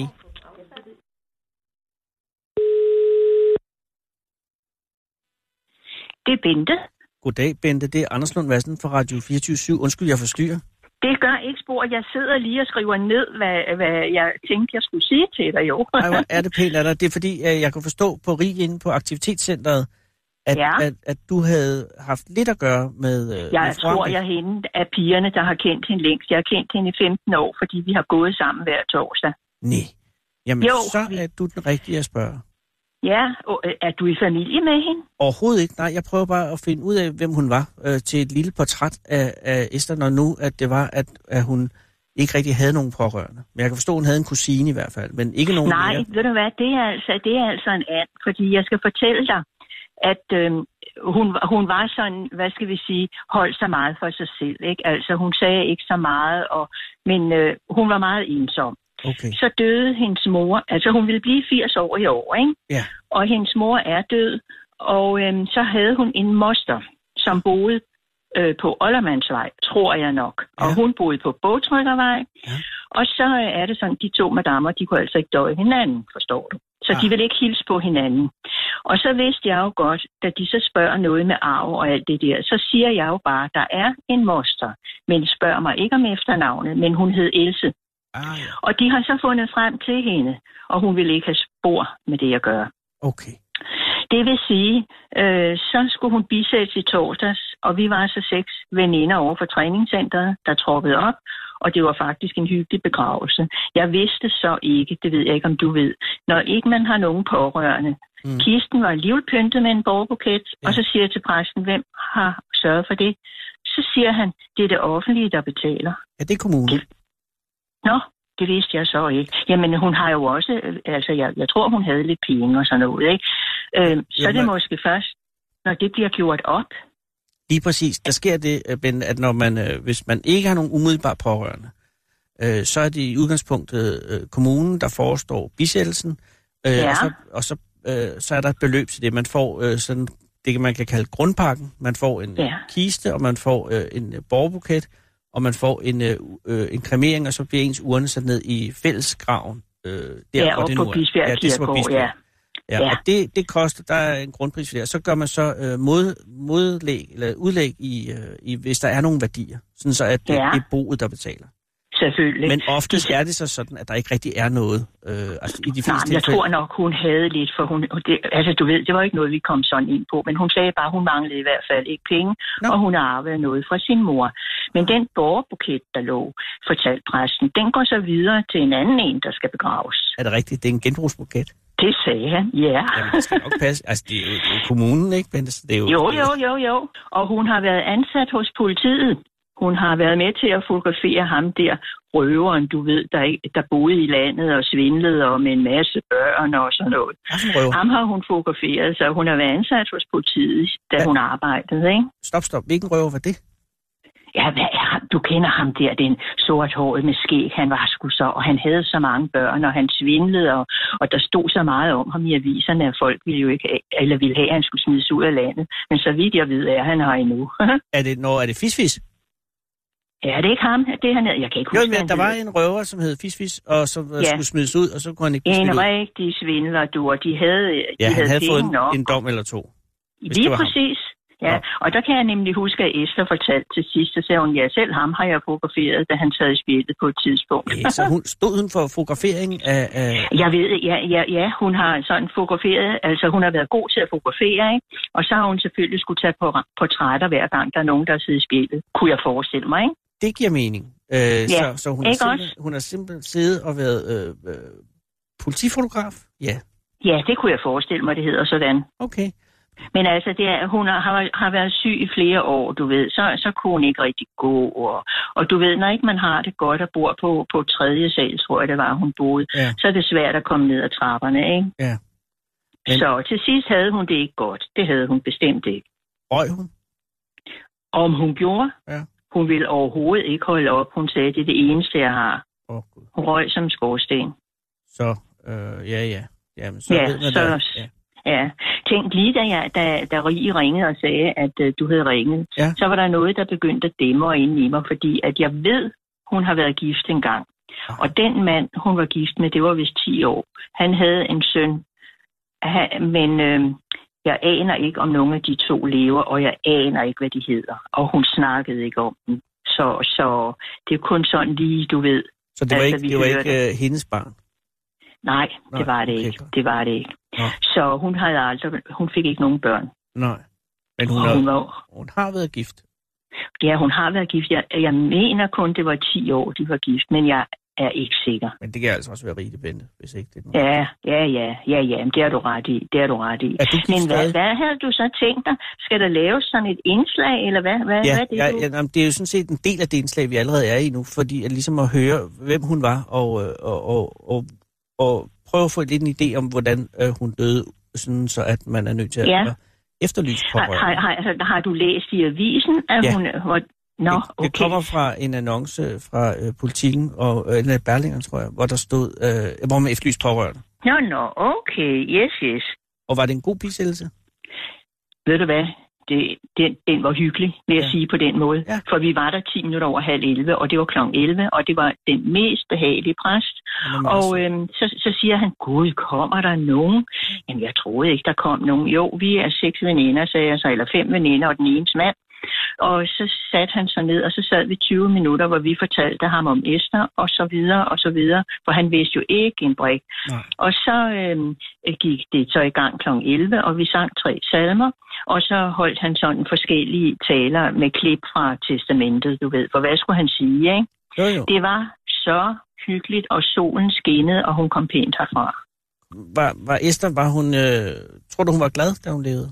Det er Bente. Goddag, Bente. Det er Anders Lund Madsen fra Radio fireogtyve syv. Undskyld, jeg forstyrrer. Det gør ikke spor. Jeg sidder lige og skriver ned, hvad, hvad jeg tænkte, jeg skulle sige til dig, jo. Ej, hvor er det pænt af dig. Det er fordi, jeg kan forstå på Rie inde på Aktivitetscentret, at, ja. at, at du havde haft lidt at gøre med... Jeg med tror, jeg er hende af pigerne, der har kendt hende længst. Jeg har kendt hende i femten år, fordi vi har gået sammen hver torsdag. Nej. Jamen, jo. Så er du den rigtige at spørge. Ja, og er du i familie med hende? Overhovedet ikke. Nej, jeg prøver bare at finde ud af, hvem hun var øh, til et lille portræt af, af Esther, når nu at det var, at, at hun ikke rigtig havde nogen pårørende. Men jeg kan forstå, at hun havde en kusine i hvert fald, men ikke nogen Nej, mere. ved du hvad, det er altså, det er altså en and, fordi jeg skal fortælle dig, at øh, hun, hun var sådan, hvad skal vi sige, holdt sig meget for sig selv, ikke? Altså, hun sagde ikke så meget, og, men øh, hun var meget ensom. Okay. Så døde hendes mor, altså hun ville blive firs år i år, ikke? Ja. Og hendes mor er død, og øhm, så havde hun en moster, som boede øh, på Ollermandsvej, tror jeg nok. Ja. Og hun boede på Bogtrykkervej. Ja. Og så er det sådan, de to madammer, de kunne altså ikke døje hinanden, forstår du. Så ja. De ville ikke hilse på hinanden. Og så vidste jeg jo godt, da de så spørger noget med arv og alt det der, så siger jeg jo bare, der er en moster, men spørger mig ikke om efternavnet, men hun hed Else. Ah, ja. Og de har så fundet frem til hende, og hun ville ikke have spor med det at gøre. Okay. Det vil sige, øh, så skulle hun bisættes i torsdags, og vi var altså seks veninder over for træningscenteret, der troppede op, og det var faktisk en hyggelig begravelse. Jeg vidste så ikke, det ved jeg ikke, om du ved, når ikke man har nogen pårørende. Mm. Kisten var alligevel pyntet med en borgerbuket, ja. Og så siger jeg til præsten, hvem har sørget for det? Så siger han, det er det offentlige, der betaler. Ja, det er kommunen. Nå, det vidste jeg så ikke. Jamen, hun har jo også, altså jeg, jeg tror, hun havde lidt penge og sådan noget, ikke? Øhm, så Jamen, er det måske først, når det bliver gjort op. Lige præcis. Der sker det, Ben, at når man, øh, hvis man ikke har nogen umiddelbart pårørende, øh, så er det i udgangspunktet øh, kommunen, der forestår bisættelsen, øh, ja. og, så, og så, øh, så er der et beløb til det. Man får øh, sådan, det man kan kalde grundpakken, man får en ja. kiste, og man får øh, en øh, borgerbuket, og man får en, øh, en kremering, og så bliver ens urne sat ned i fællesgraven. Øh, der, ja, og på Bispebjerg ja, Kirkegård, ja. Ja, ja, og det, det koster, der er en grundpris for det. Så gør man så øh, mod, modlæg, eller udlæg i, øh, i, hvis der er nogle værdier, sådan så at det, ja. det er boet, der betaler. Selvfølgelig. Men oftest er det så sådan, at der ikke rigtig er noget. Øh, altså i de fleste Nej, jeg tilfælde. tror nok, hun havde lidt, for hun, det, altså du ved, det var ikke noget, vi kom sådan ind på, men hun sagde bare, hun manglede i hvert fald ikke penge, Nå. Og hun arvede noget fra sin mor. Men den borgerbuket, der lå, fortalte præsten, den går så videre til en anden en, der skal begraves. Er det rigtigt? Det er en genbrugsbuket? Det sagde han, ja. Jamen, det skal nok passe. Altså, det er jo, det er jo kommunen, ikke, Bente? Det er jo, jo, jo, jo, jo. Og hun har været ansat hos politiet. Hun har været med til at fotografere ham der, røveren, du ved, der, der boede i landet og svindlede og med en masse børn og sådan noget. Ham har hun fotograferet, så hun har været ansat hos politiet, da ja. Hun arbejdede, ikke? Stop, stop. Hvilken røver var det? Ja, hvad er ham? Du kender ham der, den sorthårede med skæg, han var sgu så, og han havde så mange børn, og han svindlede, og, og der stod så meget om ham i aviserne, at folk ville jo ikke have, eller ville have, at han skulle smides ud af landet. Men så vidt jeg ved, er han her endnu. er det, når, er det Fisfis? Ja, det er ikke ham. Det er han. Jeg kan ikke huske, jo, men der var en røver, som hed Fisfis, og som ja. skulle smides ud, og så kunne han ikke blive en smidt ud. En rigtig svindler, du, og de havde, ja, de han havde fået en, nok. en dom eller to. Lige præcis. Ja, og der kan jeg nemlig huske, at Esther fortalte til sidst, så sagde hun, ja, selv ham har jeg fotograferet, da han sad i spjældet på et tidspunkt. Ja, så hun stod hun for fotografering af, af... Jeg ved, ja, ja, ja, hun har sådan fotograferet, altså hun har været god til at fotografere, ikke? Og så har hun selvfølgelig skulle tage på portrætter hver gang, der er nogen, der sidder i spjældet. Kunne jeg forestille mig, ikke? Det giver mening. Øh, ja, så, så hun, har simpelthen, hun har simpelthen siddet og været øh, øh, politifotograf? Ja. Ja, det kunne jeg forestille mig, det hedder sådan. Okay. Men altså, det er, hun har, har været syg i flere år, du ved, så, så kunne hun ikke rigtig gå. Og, og du ved, når ikke man har det godt og bor på, på tredje sal, tror jeg det var, hun boede, ja. Så er det svært at komme ned ad trapperne, ikke? Ja. Men... Så til sidst havde hun det ikke godt. Det havde hun bestemt ikke. Røg hun? Om hun gjorde? Ja. Hun ville overhovedet ikke holde op. Hun sagde, det er det eneste, jeg har. Oh, hun røg som skorsten. Så, øh, ja, ja. Jamen, så ja, ved man så... der. Ja. Ja, tænk lige da, jeg, da, da Rie ringede og sagde, at uh, du havde ringet, ja. Så var der noget, der begyndte at dæmre inde i mig, fordi at jeg ved, hun har været gift engang. Aha. Og den mand, hun var gift med, det var vist ti år. Han havde en søn, han, men øh, jeg aner ikke, om nogen af de to lever, og jeg aner ikke, hvad de hedder. Og hun snakkede ikke om dem. Så, så det er kun sådan lige, du ved. Så det var altså, ikke, det var ikke uh, hendes barn? Nej, Nej, det var det okay, ikke. Godt. Det var det ikke. Nå. Så hun havde aldrig, hun fik ikke nogen børn. Nej, men hun, har, hun, var, hun har været gift. Ja, hun har været gift. Jeg, jeg mener kun, det var ti år, de var gift, men jeg er ikke sikker. Men det kan altså også være Rite Bente, hvis ikke det er noget. Ja, ja, ja, ja, ja, det er du ret i. Det er du ret i. Men hvad, hvad havde du så tænkt dig? Skal der laves sådan et indslag, eller hvad? hvad, ja, hvad er det, ja, du... ja, jamen, det er jo sådan set en del af det indslag, vi allerede er i nu, fordi at ligesom at høre, hvem hun var, og, og, og, og, og prøve at få lidt en idé om, hvordan øh, hun døde, sådan så at man er nødt til ja. at efterlyse pårørende. Har, har, har, har du læst i avisen, at ja. hun... Hvor... Nå, det, okay. det kommer fra en annonce fra øh, Politiken, og, øh, eller Berlingeren, tror jeg, hvor der stod, øh, hvor man efterlyste pårørende. Nå, nå, okay, yes, yes. Og var det en god bisættelse? Ved du hvad? Det, den, den var hyggelig, vil jeg ja. sige på den måde. Ja. For vi var der ti minutter over halv elleve, og det var klokken elleve, og det var den mest behagelige præst. Ja, og øhm, så, så siger han, gud, kommer der nogen? Jamen, jeg troede ikke, der kom nogen. Jo, vi er seks veninder, sagde jeg så, eller fem veninder, og den enes mand. Og så satte han sig ned, og så sad vi tyve minutter, hvor vi fortalte ham om Esther, og så videre, og så videre, for han vidste jo ikke en brik. Nej. Og så øhm, gik det så i gang klokken elleve, og vi sang tre salmer, og så holdt han sådan forskellige taler med klip fra testamentet, du ved, for hvad skulle han sige, ikke? Jo, jo. Det var så hyggeligt, og solen skinnede, og hun kom pænt herfra. Var, var Esther, var hun, øh, tror du, hun var glad, da hun levede?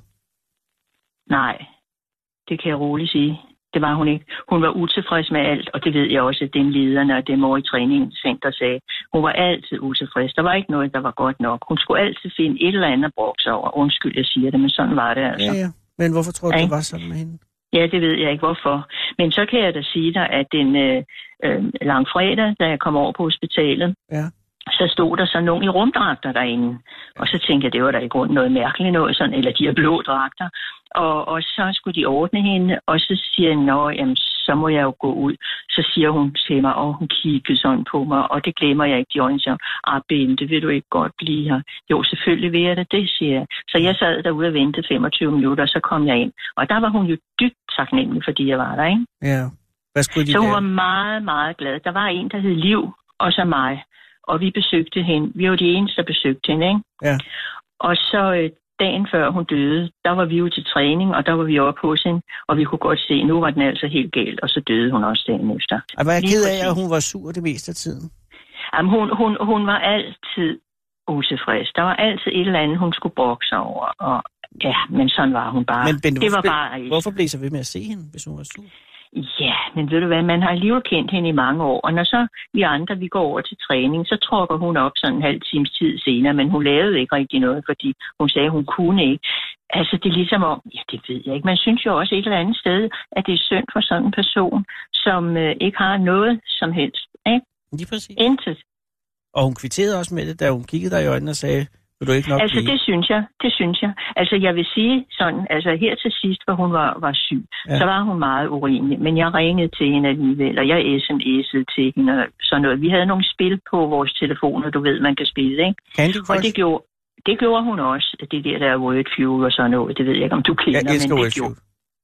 Nej. Det kan jeg roligt sige. Det var hun ikke. Hun var utilfreds med alt, og det ved jeg også, at den lederne og dem over i træningscenter sagde. Hun var altid utilfreds. Der var ikke noget, der var godt nok. Hun skulle altid finde et eller andet at brokse over. Undskyld, jeg siger det, men sådan var det altså. Ja, ja. Men hvorfor tror du, ja. det var sådan med hende? Ja, det ved jeg ikke, hvorfor. Men så kan jeg da sige dig, at den øh, øh, langfredag, da jeg kom over på hospitalet, ja. så stod der så nogen i rumdragter derinde. Og så tænkte jeg, det var der i grunden noget mærkeligt noget, sådan, eller de her blå dragter. Og, og så skulle de ordne hende, og så siger jeg, nå, jamen, så må jeg jo gå ud. Så siger hun til mig, og hun kiggede sådan på mig, og det glemmer jeg ikke. De øjne siger, ah, Bente, vil du ikke godt blive her? Jo, selvfølgelig vil jeg det, det siger jeg. Så jeg sad derude og ventede femogtyve minutter, og så kom jeg ind. Og der var hun jo dybt taknemmelig, fordi jeg var der, ikke? Ja. Hvad skulle de så hun der? var meget, meget glad. Der var en, der hed Liv, og så mig. Og vi besøgte hende. Vi var de eneste, der besøgte hende, ikke? Ja. Og så øh, dagen før hun døde, der var vi jo til træning, og der var vi oppe hos hende, og vi kunne godt se, at nu var den altså helt galt, og så døde hun også dagen efter. Og var jeg ked af, at hun var sur det meste af tiden? Jamen, hun, hun, hun var altid utilfreds. Der var altid et eller andet, hun skulle brokse over, og ja, men sådan var hun bare. Men Bente, det var hvorfor, bare... hvorfor blev I så ved med at se hende, hvis hun var sur? Ja, men ved du hvad, man har alligevel kendt hende i mange år, og når så vi andre, vi går over til træning, så tråkker hun op sådan en halv times tid senere, men hun lavede ikke rigtig noget, fordi hun sagde, hun kunne ikke. Altså, det er ligesom om, ja, det ved jeg ikke, man synes jo også et eller andet sted, at det er synd for sådan en person, som øh, ikke har noget som helst, ikke? Lige præcis. Intet. Og hun kvitterede også med det, da hun kiggede dig i øjnene og sagde, vil du ikke nok altså, blive? det synes jeg, det synes jeg. Altså, jeg vil sige sådan, altså her til sidst, hvor hun var, var syg, ja. Så var hun meget urimelig, men jeg ringede til hende alligevel, og jeg sms'ede til hende og sådan noget. Vi havde nogle spil på vores telefoner, du ved, man kan spille, ikke? Candy Crush? Og det gjorde, det gjorde hun også, det der der Wordfeud og sådan noget, det ved jeg ikke, om du kender, jeg elsker men det Wordfeud. gjorde.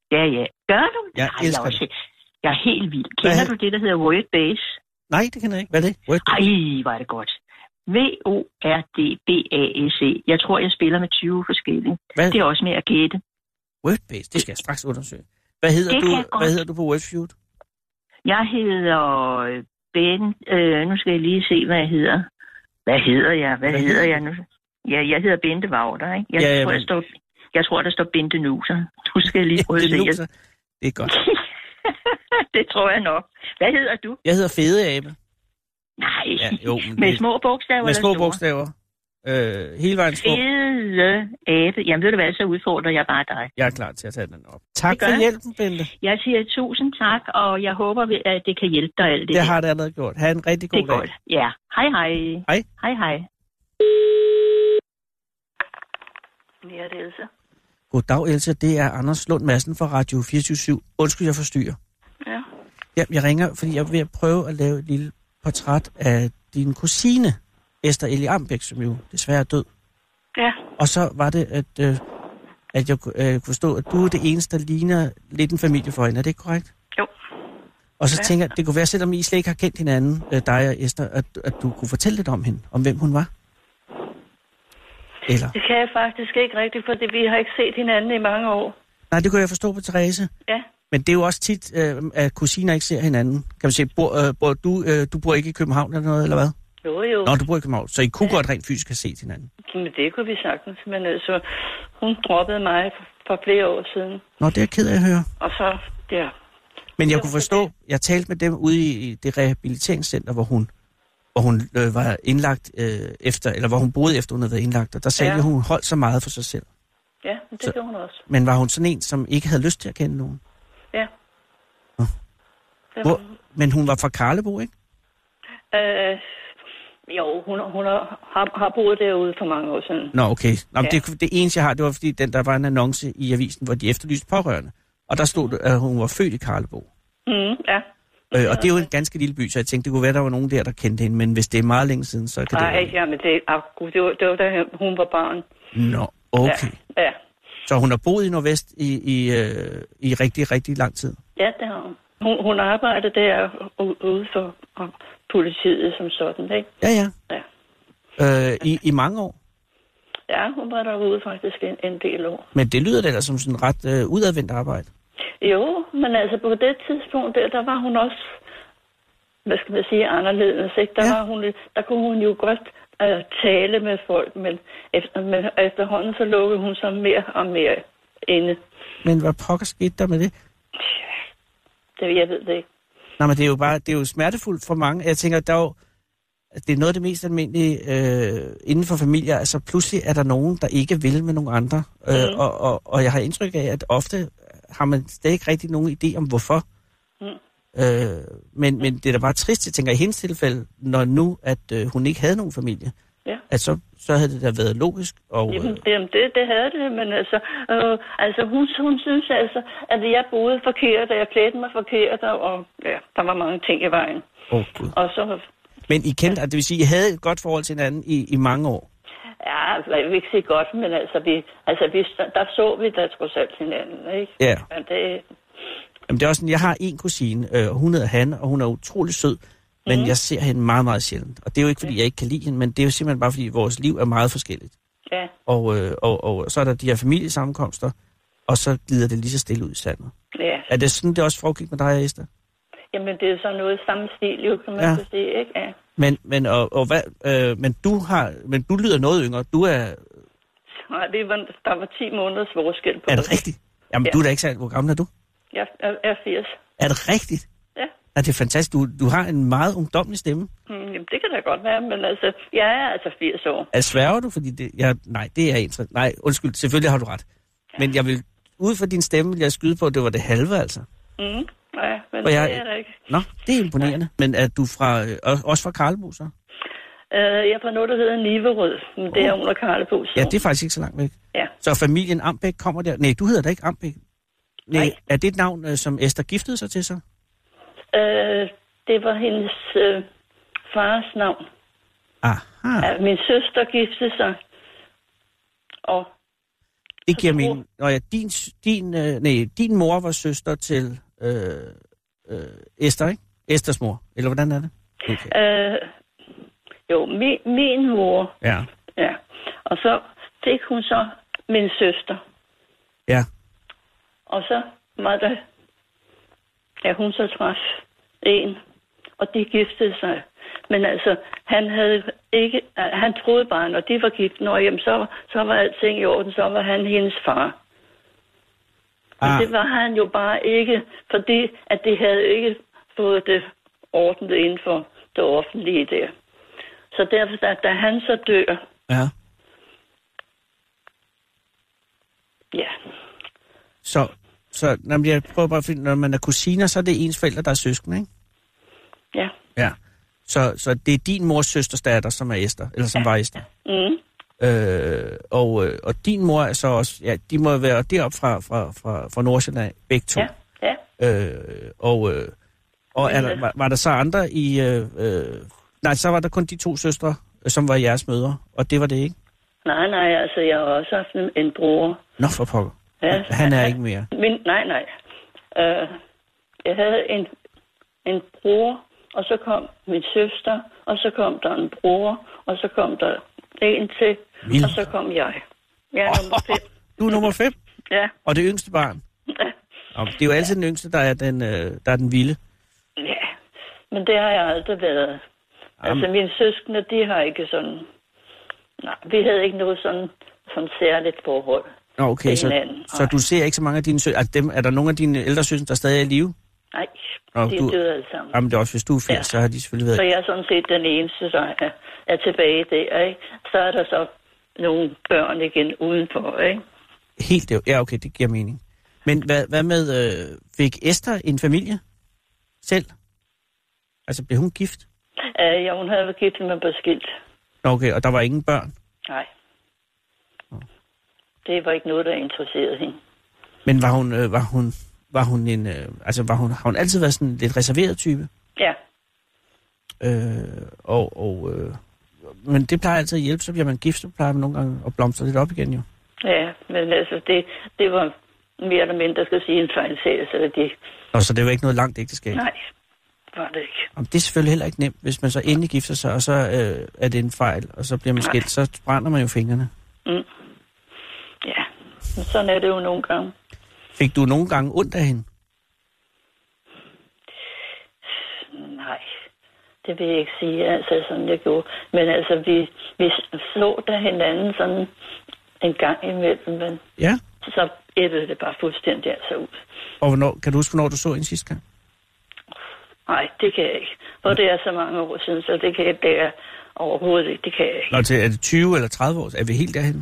Ja, ja. Gør du? Jeg Ej, elsker jeg, det. også, jeg er helt vild. Kender Hvad? du det, der hedder Wordbase? Nej, det kender jeg ikke. Hvad er det? Wordbase? Ej, hvor er det godt. V O R D B A S E. Jeg tror, jeg spiller med tyve forskellige. Hvad? Det er også med at gætte. Wordbase, det skal jeg straks undersøge. Hvad hedder, Det du, kan jeg godt. hvad hedder du på Wordfeud? Jeg hedder Ben. Øh, nu skal jeg lige se, hvad jeg hedder. Hvad hedder jeg? Hvad, hvad hedder jeg nu? Ja, jeg hedder Bente Wagner, ikke? Jeg, Ja, ja, tror, men- jeg, står, jeg tror, der står Bente Nuser. Nu skal jeg lige prøve at Bente se. Nuser. Det er godt. Det tror jeg nok. Hvad hedder du? Jeg hedder Fede Abe. Nej, Ja, jo, men med det- små bogstaver Med eller små store? bogstaver. Øh, hele vejen små. Fede abe. Jamen ved du hvad, så udfordrer jeg bare dig. Jeg er klar til at tage den op. Tak Det gør for jeg. hjælpen, Bente. Jeg siger tusind tak, og jeg håber, at det kan hjælpe dig alt det Det der. har det allerede gjort. Ha' en rigtig god Det er dag. godt. Ja. Hej hej. Hej. Hej hej. Ja, det er Else. Goddag, Else. Det er Anders Lund Madsen fra Radio fireogtyve syv. Undskyld, jeg forstyrrer. Ja. Ja, jeg ringer, fordi jeg er ved at prøve at lave et lille portræt af din kusine, Esther Ellie Ambæk, som jo desværre er død. Ja. Og så var det, at, øh, at jeg øh, kunne forstå, at du er det eneste, der ligner lidt en familie for hende. Er det ikke korrekt? Jo. Og så Ja. tænker jeg, det kunne være, selvom I slet ikke har kendt hinanden, øh, dig og Esther, at, at du kunne fortælle lidt om hende, om hvem hun var. Eller? Det kan jeg faktisk ikke rigtigt, for vi har ikke set hinanden i mange år. Nej, det kunne jeg forstå på Therese. Ja. Men det er jo også tit, øh, at kusiner ikke ser hinanden. Kan man sige, bor, øh, bor du, øh, du bor ikke i København eller noget, eller hvad? Jo, jo. Nå, du bor i København, så I kunne ja. godt rent fysisk have set hinanden. Men det kunne vi sagtens, men altså, hun droppede mig for, for flere år siden. Nå, det er jeg ked af at høre. Og så, ja. Men jeg kunne forstå, jeg talte med dem ude i det rehabiliteringscenter, hvor hun, hvor hun øh, var indlagt øh, efter, eller hvor hun boede efter, hun havde været indlagt, og der sagde Ja. ja. hun holdt så meget for sig selv. Ja, det Så- gjorde hun også. Men var hun sådan en, som ikke havde lyst til at kende nogen? Ja. Nå. Det Hvor, var hun. men hun var fra Karlebo, ikke? Øh, jo, hun, hun har, har, har boet derude for mange år siden. Nå, okay. Nå, Ja. ja. det, det eneste, jeg har, det var, fordi den, der var en annonce i avisen, hvor de efterlyste pårørende. Og der stod, at hun var født i Karlebo. Mm, ja. Øh, og det er jo en ganske lille by, så jeg tænkte, det kunne være, der var nogen der, der kendte hende. Men hvis det er meget længe siden, så kan Nej, det ja, men det, ah, gud, det, var, det var da hun var barn. Nå, okay. Ja, ja. Så hun har boet i Nordvest i, i, øh, i rigtig, rigtig lang tid. Ja, det har hun. Hun, hun arbejder der u- ude for og politiet som sådan, ikke? Ja, ja. Ja. Øh, i, I mange år. Ja, hun var derude faktisk en, en del år. Men det lyder da ellers som sådan ret øh, udadvendt arbejde. Jo, men altså på det tidspunkt, der, der var hun også, hvad skal man sige, anderledes, ikke? Der, ja. var hun, der kunne hun jo godt uh, tale med folk, men, efter, men efterhånden så lukkede hun sig mere og mere inde. Men hvad pokker skete der med det? Det, jeg ved det ikke. Nej, men det er jo bare, det er jo smertefuldt for mange. Jeg tænker, der er jo, at det er noget af det mest almindelige øh, inden for familier. Altså pludselig er der nogen, der ikke vil med nogen andre. Øh, Mhm. og, og, og jeg har indtryk af, at ofte har man stadig ikke rigtig nogen idé om, hvorfor. Mm. Øh, men, men det er da bare trist, jeg tænker i hendes tilfælde, når nu, at øh, hun ikke havde nogen familie. Ja. At så, så havde det da været logisk. Og, Jamen, øh, det, jamen, det, det havde det, men altså, øh, altså hun, hun synes altså, at jeg boede forkert, og jeg klædte mig forkert, og, og ja, der var mange ting i vejen. åh, Gud. Og så, Men I kendte, det vil sige, I havde et godt forhold til hinanden i, i mange år. ja, jeg vil ikke sige godt, men altså, vi, altså vi, der så vi da trods alt hinanden, ikke? Ja. Men det, Jamen, det er også sådan, jeg har en kusine, øh, og hun hedder Hanne, og hun er utrolig sød, men Mhm. jeg ser hende meget, meget sjældent. Og det er jo ikke, fordi jeg ikke kan lide hende, men det er jo simpelthen bare, fordi vores liv er meget forskelligt. ja, Og, øh, og, og så er der de her familiesammenkomster, og så glider det lige så stille ud i sandet. ja. Er det sådan, det også foregik med dig og Esther? Jamen, det er sådan noget samme stil, jo, kan man Ja. ja. sige, ikke? Ja. Men, men, og, og hvad, øh, men, du har, men du lyder noget yngre. Du er... Nej, det var, der var ti måneders forskel på Er det rigtigt? Jamen, Ja. du er da ikke særlig. Hvor gammel er du? Jeg er, er firs. Er det rigtigt? Ja. Er det fantastisk? Du, du har en meget ungdomlig stemme. Mm, jamen, det kan da godt være, men altså, jeg er altså firs år. Er sværger du? Fordi det, jeg, nej, det er en. Nej, undskyld. Selvfølgelig har du ret. Ja. Men jeg vil, ud fra din stemme, vil jeg skyde på, at det var det halve, altså. Mm, ja, men Og det jeg- er der ikke. Nå, det er imponerende. Men er du fra, øh, også fra Karlebo, så? Uh, jeg er fra noget, der hedder Niverød. Men det er under Karlebo. Ja, det er faktisk ikke så langt væk. Ja. Så familien Ambæk kommer der. Nej, du hedder da ikke Ambæk. Nej. Nej. Er det et navn, øh, som Esther giftede sig til så? Uh, det var hendes uh, fars navn. Aha. Ja, min søster giftede sig. Og Det giver mening. Nå ja, din, din, øh, nej, din mor var søster til øh, øh, Esther, ikke? Esthers mor, eller hvordan er det? Okay. Øh, jo, min, min mor. Ja. Ja. Og så fik hun så min søster. Ja. Og så var der, ja, hun så traf en, og de giftede sig. Men altså, han havde ikke, han troede bare, når de var gift, når jamen, så, så var alting i orden, så var han hendes far. Ah. Og det var han jo bare ikke, fordi at de havde ikke fået det ordnet inden for det offentlige der. Så derfor, da, da han så dør, ja. Ja. Så, så når jeg prøver bare at finde, når man er kusiner, så er det ens forældre, der er søsken, ikke? Ja. Ja. Så, så det er din mors søsters datter, som er Esther, eller som ja. var Esther. Mm. Øh, og, og din mor er så også, ja, de må være deroppe fra, fra, fra, fra Nordsjælland, begge to. Ja, ja. Øh, og øh, og er der, var, var der så andre i, øh, øh, nej, så var der kun de to søstre, som var jeres mødre, og det var det ikke? Nej, nej, altså jeg har også haft en, en bror. Nå, for pokker. Ja, han er ikke mere. Min, nej, nej. Uh, jeg havde en, en bror, og så kom min søster, og så kom der en bror, og så kom der en til, Vildt. Og så kom jeg. Jeg er oh, nummer fem. Du er nummer fem? Ja. Og det yngste barn? Ja. Og det er jo altid den yngste, der er den, øh, der er den vilde. Ja, men det har jeg aldrig været. Jamen. Altså mine søskende, de har ikke sådan... Nej, vi havde ikke noget sådan, sådan særligt forhold. Nå, okay, så, så du ser ikke så mange af dine søskende. Er, dem, er der nogle af dine ældre søskende, der stadig er i live? Nej, Nå, de er du, døde alle sammen. Jamen, det er også, hvis du er firs, ja. Så har de selvfølgelig været... Så jeg er sådan set den eneste, der er, er tilbage der, ikke? Så er der så nogle børn igen udenfor, ikke? Helt det. Ja, okay, det giver mening. Men hvad, hvad med, øh, fik Esther en familie selv? Altså, blev hun gift? Uh, ja, hun havde været gift med beskilt. Okay, og der var ingen børn? Nej. Det var ikke noget, der interesserede hende. Men var hun, øh, var hun, var hun en, øh, altså var hun, har hun altid været sådan en lidt reserveret type? Ja. Øh, og, og, øh, men det plejer altid at hjælpe, så bliver man gift, så plejer man nogle gange at blomstre lidt op igen jo. Ja, men altså, det, det var mere eller mindre, skal sige, en fejltagelse af det. Og så det var ikke noget langt ægteskab? Nej, var det ikke. Jamen, det er selvfølgelig heller ikke nemt, hvis man så endelig gifter sig, og så øh, er det en fejl, og så bliver man skilt, så brænder man jo fingrene. Mm. Ja, men sådan er det jo nogle gange. Fik du nogle gange ondt af hende? Nej, det vil jeg ikke sige, altså sådan jeg gjorde. Men altså, vi, vi så da hinanden sådan en gang imellem, men ja. Så æbbede det bare fuldstændig altså ud. Og hvornår, kan du huske, hvornår du så hende sidste gang? Nej, det kan jeg ikke. For det er så mange år siden, så det kan jeg det er overhovedet ikke. Det kan jeg ikke. Nå, til, er det tyve eller tredive år? Er vi helt derhenne?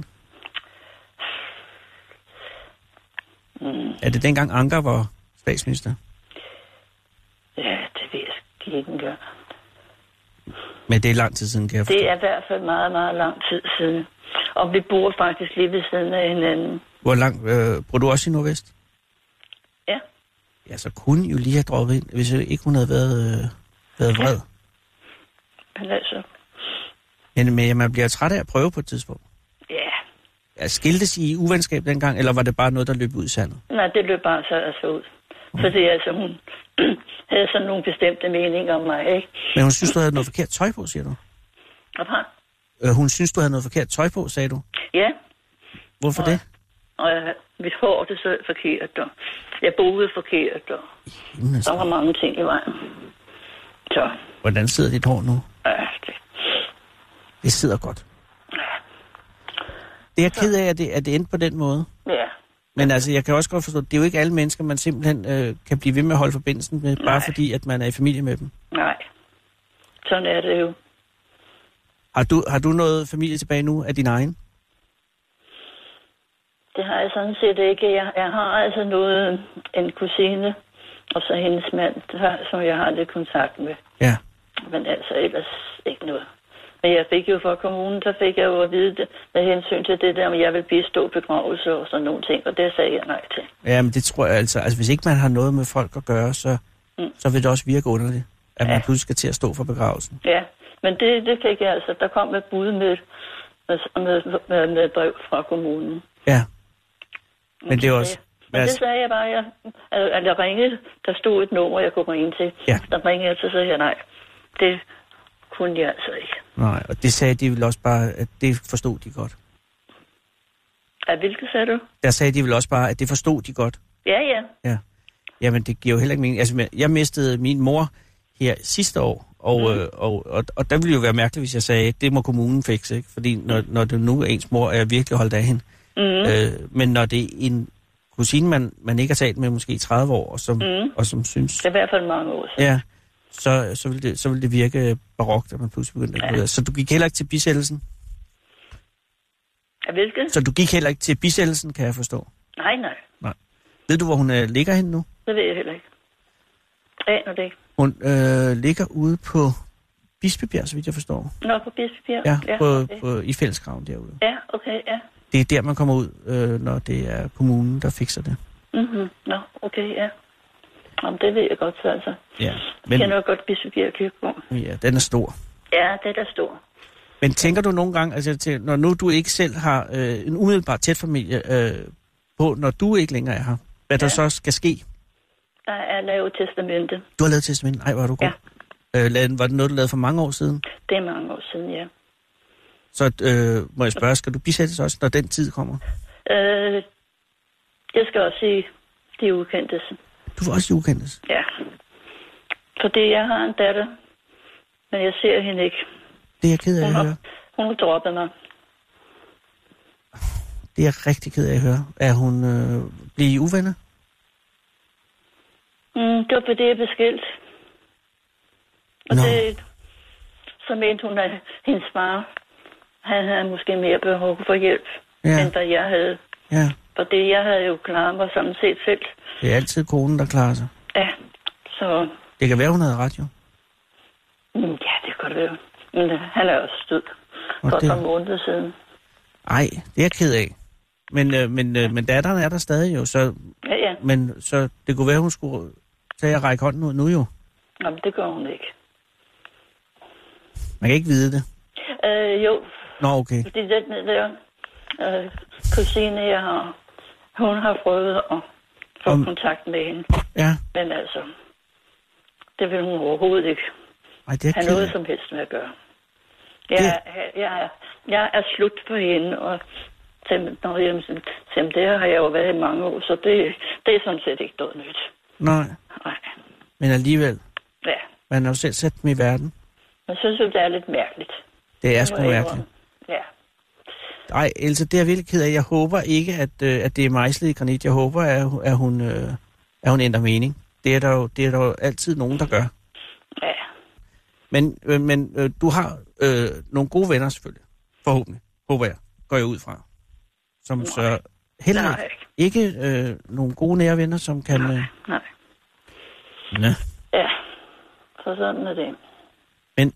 Mm. Er det dengang Anker var statsminister? Ja, det ved jeg ikke engang. Men det er lang tid siden, kan jeg forstå. Det er i hvert fald meget, meget lang tid siden. Og vi bor faktisk lige ved siden af hinanden. Hvor langt? Øh, bor du også i Nordvest? Ja. Ja, så kunne I jo lige have droppet ind, hvis ikke hun havde været, øh, været vred. Ja. Men altså... Men, men man bliver træt af at prøve på et tidspunkt. Ja. Ja, skiltes I uvenskab dengang, eller var det bare noget, der løb ud i sandet? Nej, det løb bare så altså ud. Mm. Fordi altså, hun havde sådan nogle bestemte meninger om mig, ikke? Men hun synes, du havde noget forkert tøj på, siger du? Hvad? Øh, hun synes, du havde noget forkert tøj på, sagde du? Ja. Hvorfor og, det? Og jeg, mit hår, det så forkert, og jeg boede forkert, og Himmelsk. der var mange ting i vejen. Så. Hvordan sidder dit hår nu? Ja, det... Det sidder godt. Det er jeg ked af, at det, at det endte på den måde. Ja. Men altså, jeg kan også godt forstå, at det er jo ikke alle mennesker, man simpelthen øh, kan blive ved med at holde forbindelsen med, Nej. bare fordi, at man er i familie med dem. Nej. Sådan er det jo. Har du, har du noget familie tilbage nu af din egen? Det har jeg sådan set ikke. Jeg, jeg har altså noget, en kusine, og så hendes mand, der, som jeg har lidt kontakt med. Ja. Men altså ellers ikke noget. Men jeg fik jo fra kommunen, så fik jeg jo at vide det, med hensyn til det der, om jeg vil bistå begravelse og sådan nogle ting, og det sagde jeg nej til. Ja, men det tror jeg altså. Altså, hvis ikke man har noget med folk at gøre, så, mm. så vil det også virke underligt, at ja. man pludselig skal til at stå for begravelsen. Ja, men det, det fik jeg altså. Der kom et bud med, med, med, med brev fra kommunen. Ja. Men det er også... Men det sagde jeg bare, at jeg, at jeg ringede, der stod et nummer, jeg kunne ringe til. Ja. Der ringede jeg til, så sagde jeg nej. Det kunne jeg altså ikke. Nej, og det sagde de vel også bare, at det forstod de godt. At hvilket sagde du? Der sagde de vel også bare, at det forstod de godt. Ja, ja. Ja. Jamen, det giver jo heller ikke mening. Altså, jeg mistede min mor her sidste år, og, mm. øh, og, og, og der ville jo være mærkeligt, hvis jeg sagde, det må kommunen fikse, ikke? Fordi når, når det nu er ens mor, er jeg virkelig holdt af hende. Mm. Øh, men når det er en kusine, man, man ikke har talt med måske i tredive år, og som, mm. og som synes... Det er i hvert fald mange år siden. Ja, så, så, vil det, så vil det virke barokt, at man pludselig begyndte at gå ud. Så du gik heller ikke til bisættelsen? Hvilket? Så du gik heller ikke til bisættelsen, kan jeg forstå? Nej, nej. Nej. Ved du, hvor hun øh, ligger henne nu? Det ved jeg heller ikke. Aner det ikke. Hun øh, ligger ude på Bispebjerg, så vidt jeg forstår. Nå, på Bispebjerg? Ja, ja på, okay. på, i fællesgraven derude. Ja, okay, ja. Det er der, man kommer ud, øh, når det er kommunen, der fikser det. Mhm, nå, okay, ja. Jamen, det ved jeg godt, så altså. Ja, men... Jeg kender godt Bispebjerg Kirkegård. Ja, den er stor. Ja, det er der stor. Men tænker du nogle gange, altså til, når nu du ikke selv har øh, en umiddelbart tæt familie øh, på, når du ikke længere er her, hvad ja. der så skal ske? Der er lavet testamente. Du har lavet testamente? Ej, hvor er du god. Ja. Øh, lavede, var det noget, du lavede for mange år siden? Det er mange år siden, ja. Så øh, må jeg spørge, skal du bisættes også, når den tid kommer? Øh, jeg skal også sige de ukendtes. Du vil også de ukendtes? Ja. Fordi jeg har en datter, men jeg ser hende ikke. Det er jeg ked af at høre. Hun har droppet mig. Det er jeg rigtig ked af at høre. Er hun øh, blevet uvenner? Mm, det var fordi, jeg blev skilt. Og Nå. det, så mente hun, at hendes far, han havde måske mere behov for hjælp, ja. end hvad jeg havde. Ja. Fordi jeg havde jo klaret mig sådan set selv. Det er altid konen, der klarer sig. Ja, så... Det kan være, hun havde ret, jo. Mm, ja, det kan godt være. Men uh, han er også død. For et par måneder siden. Ej, det er jeg ked af. Men, øh, men, øh, men datteren er der stadig jo, så... Ja, ja. Men så det kunne være, hun skulle tage og række hånden ud nu jo. Jamen, det gør hun ikke. Man kan ikke vide det. Øh, jo. Nå, okay. Fordi den der øh, kusine, jeg har, hun har prøvet at få Om... kontakt med hende. Ja. Men altså, det vil hun overhovedet ikke. Ej, det er have noget som helst med at gøre. Jeg, det... jeg, jeg, jeg er slut for hende, og når jeg siger, det har jeg jo været i mange år, så det, det er sådan set ikke noget nyt. Nej. Nej. Men alligevel. Ja. Man har jo selv sat dem i verden. Jeg synes jo, det er lidt mærkeligt. Det er sgu mærkeligt. Ja. Ej, Else, det er jeg virkelig ked af. Jeg håber ikke, at, øh, at det er mejslet i granit. Jeg håber, at, at, hun, øh, at hun ændrer mening. Det er der jo, det er der jo altid nogen, der gør. Ja. Men, øh, men øh, du har øh, nogle gode venner selvfølgelig. Forhåbentlig. Håber jeg. Går jeg ud fra. Som nej. Så heller nej. ikke, ikke øh, nogle gode nære venner, som kan... Nej, øh... nej. Nå. Ja, så sådan er det. Men,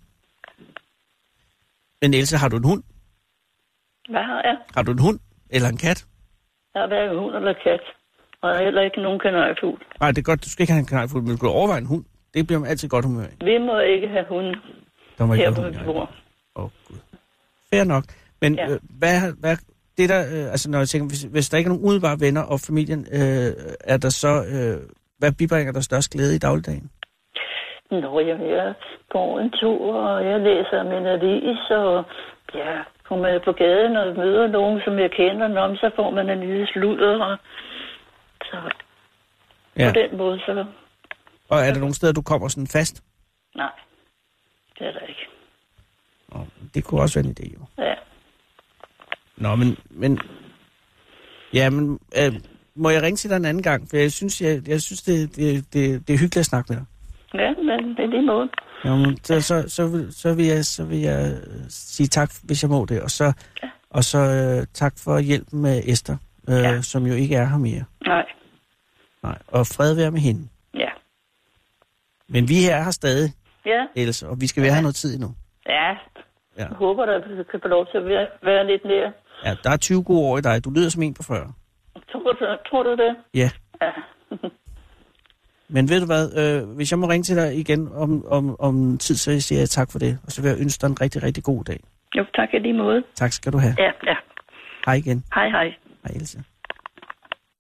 men Else, har du en hund? Hvad har jeg? Har du en hund eller en kat? Jeg har været en hund eller kat. Og der er heller ikke nogen kanariefugl. Nej, det er godt, du skal ikke have en kanariefugl, men du kan overveje en hund. Det bliver man altid godt humør af. Vi må ikke have hunde her på vi bor. Åh, oh, Gud. Fair nok. Men ja. øh, hvad, hvad, det der, øh, altså når jeg tænker, hvis, hvis der ikke er nogen umiddelbare venner og familien, øh, er der så, øh, hvad bibringer der størst glæde i dagligdagen? Nå, jeg, jeg går en tur, og jeg læser min avis, og ja, kommer på gaden og møder nogen, som jeg kender, og så får man en lille sludder, og så ja. På den måde, så... Og er der nogle steder, du kommer sådan fast? Nej, det er der ikke. Nå, det kunne også være en idé, jo. Ja. Nå, men... men ja, men... Øh, må jeg ringe til dig en anden gang? For jeg synes, jeg, jeg synes det, det, det, det er hyggeligt at snakke med dig. Ja, men det er lige måde. Jamen, så, så, så, vil, så, vil jeg, så vil jeg sige tak, hvis jeg må det. Og så, ja. og så øh, tak for hjælpen med Esther, øh, ja. Som jo ikke er her mere. Nej. Nej, og fred være med hende. Ja. Men vi er her stadig, ja. Else, og vi skal være ja. her noget tid endnu. Ja, jeg ja. håber, at du kan få lov til at være, være lidt mere. Ja, der er tyve gode år i dig. Du lyder som en på fyrre. Tror du, tror du det? Ja. Ja. Men ved du hvad, øh, hvis jeg må ringe til dig igen om, om, om tid, så siger jeg tak for det. Og så vil jeg ønske dig en rigtig, rigtig god dag. Jo, tak i lige måde. Tak skal du have. Ja, ja. Hej igen. Hej, hej. Hej, Else.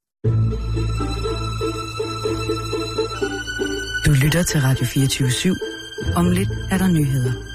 lytter til Radio fireogtyve syv. Om lidt er der nyheder.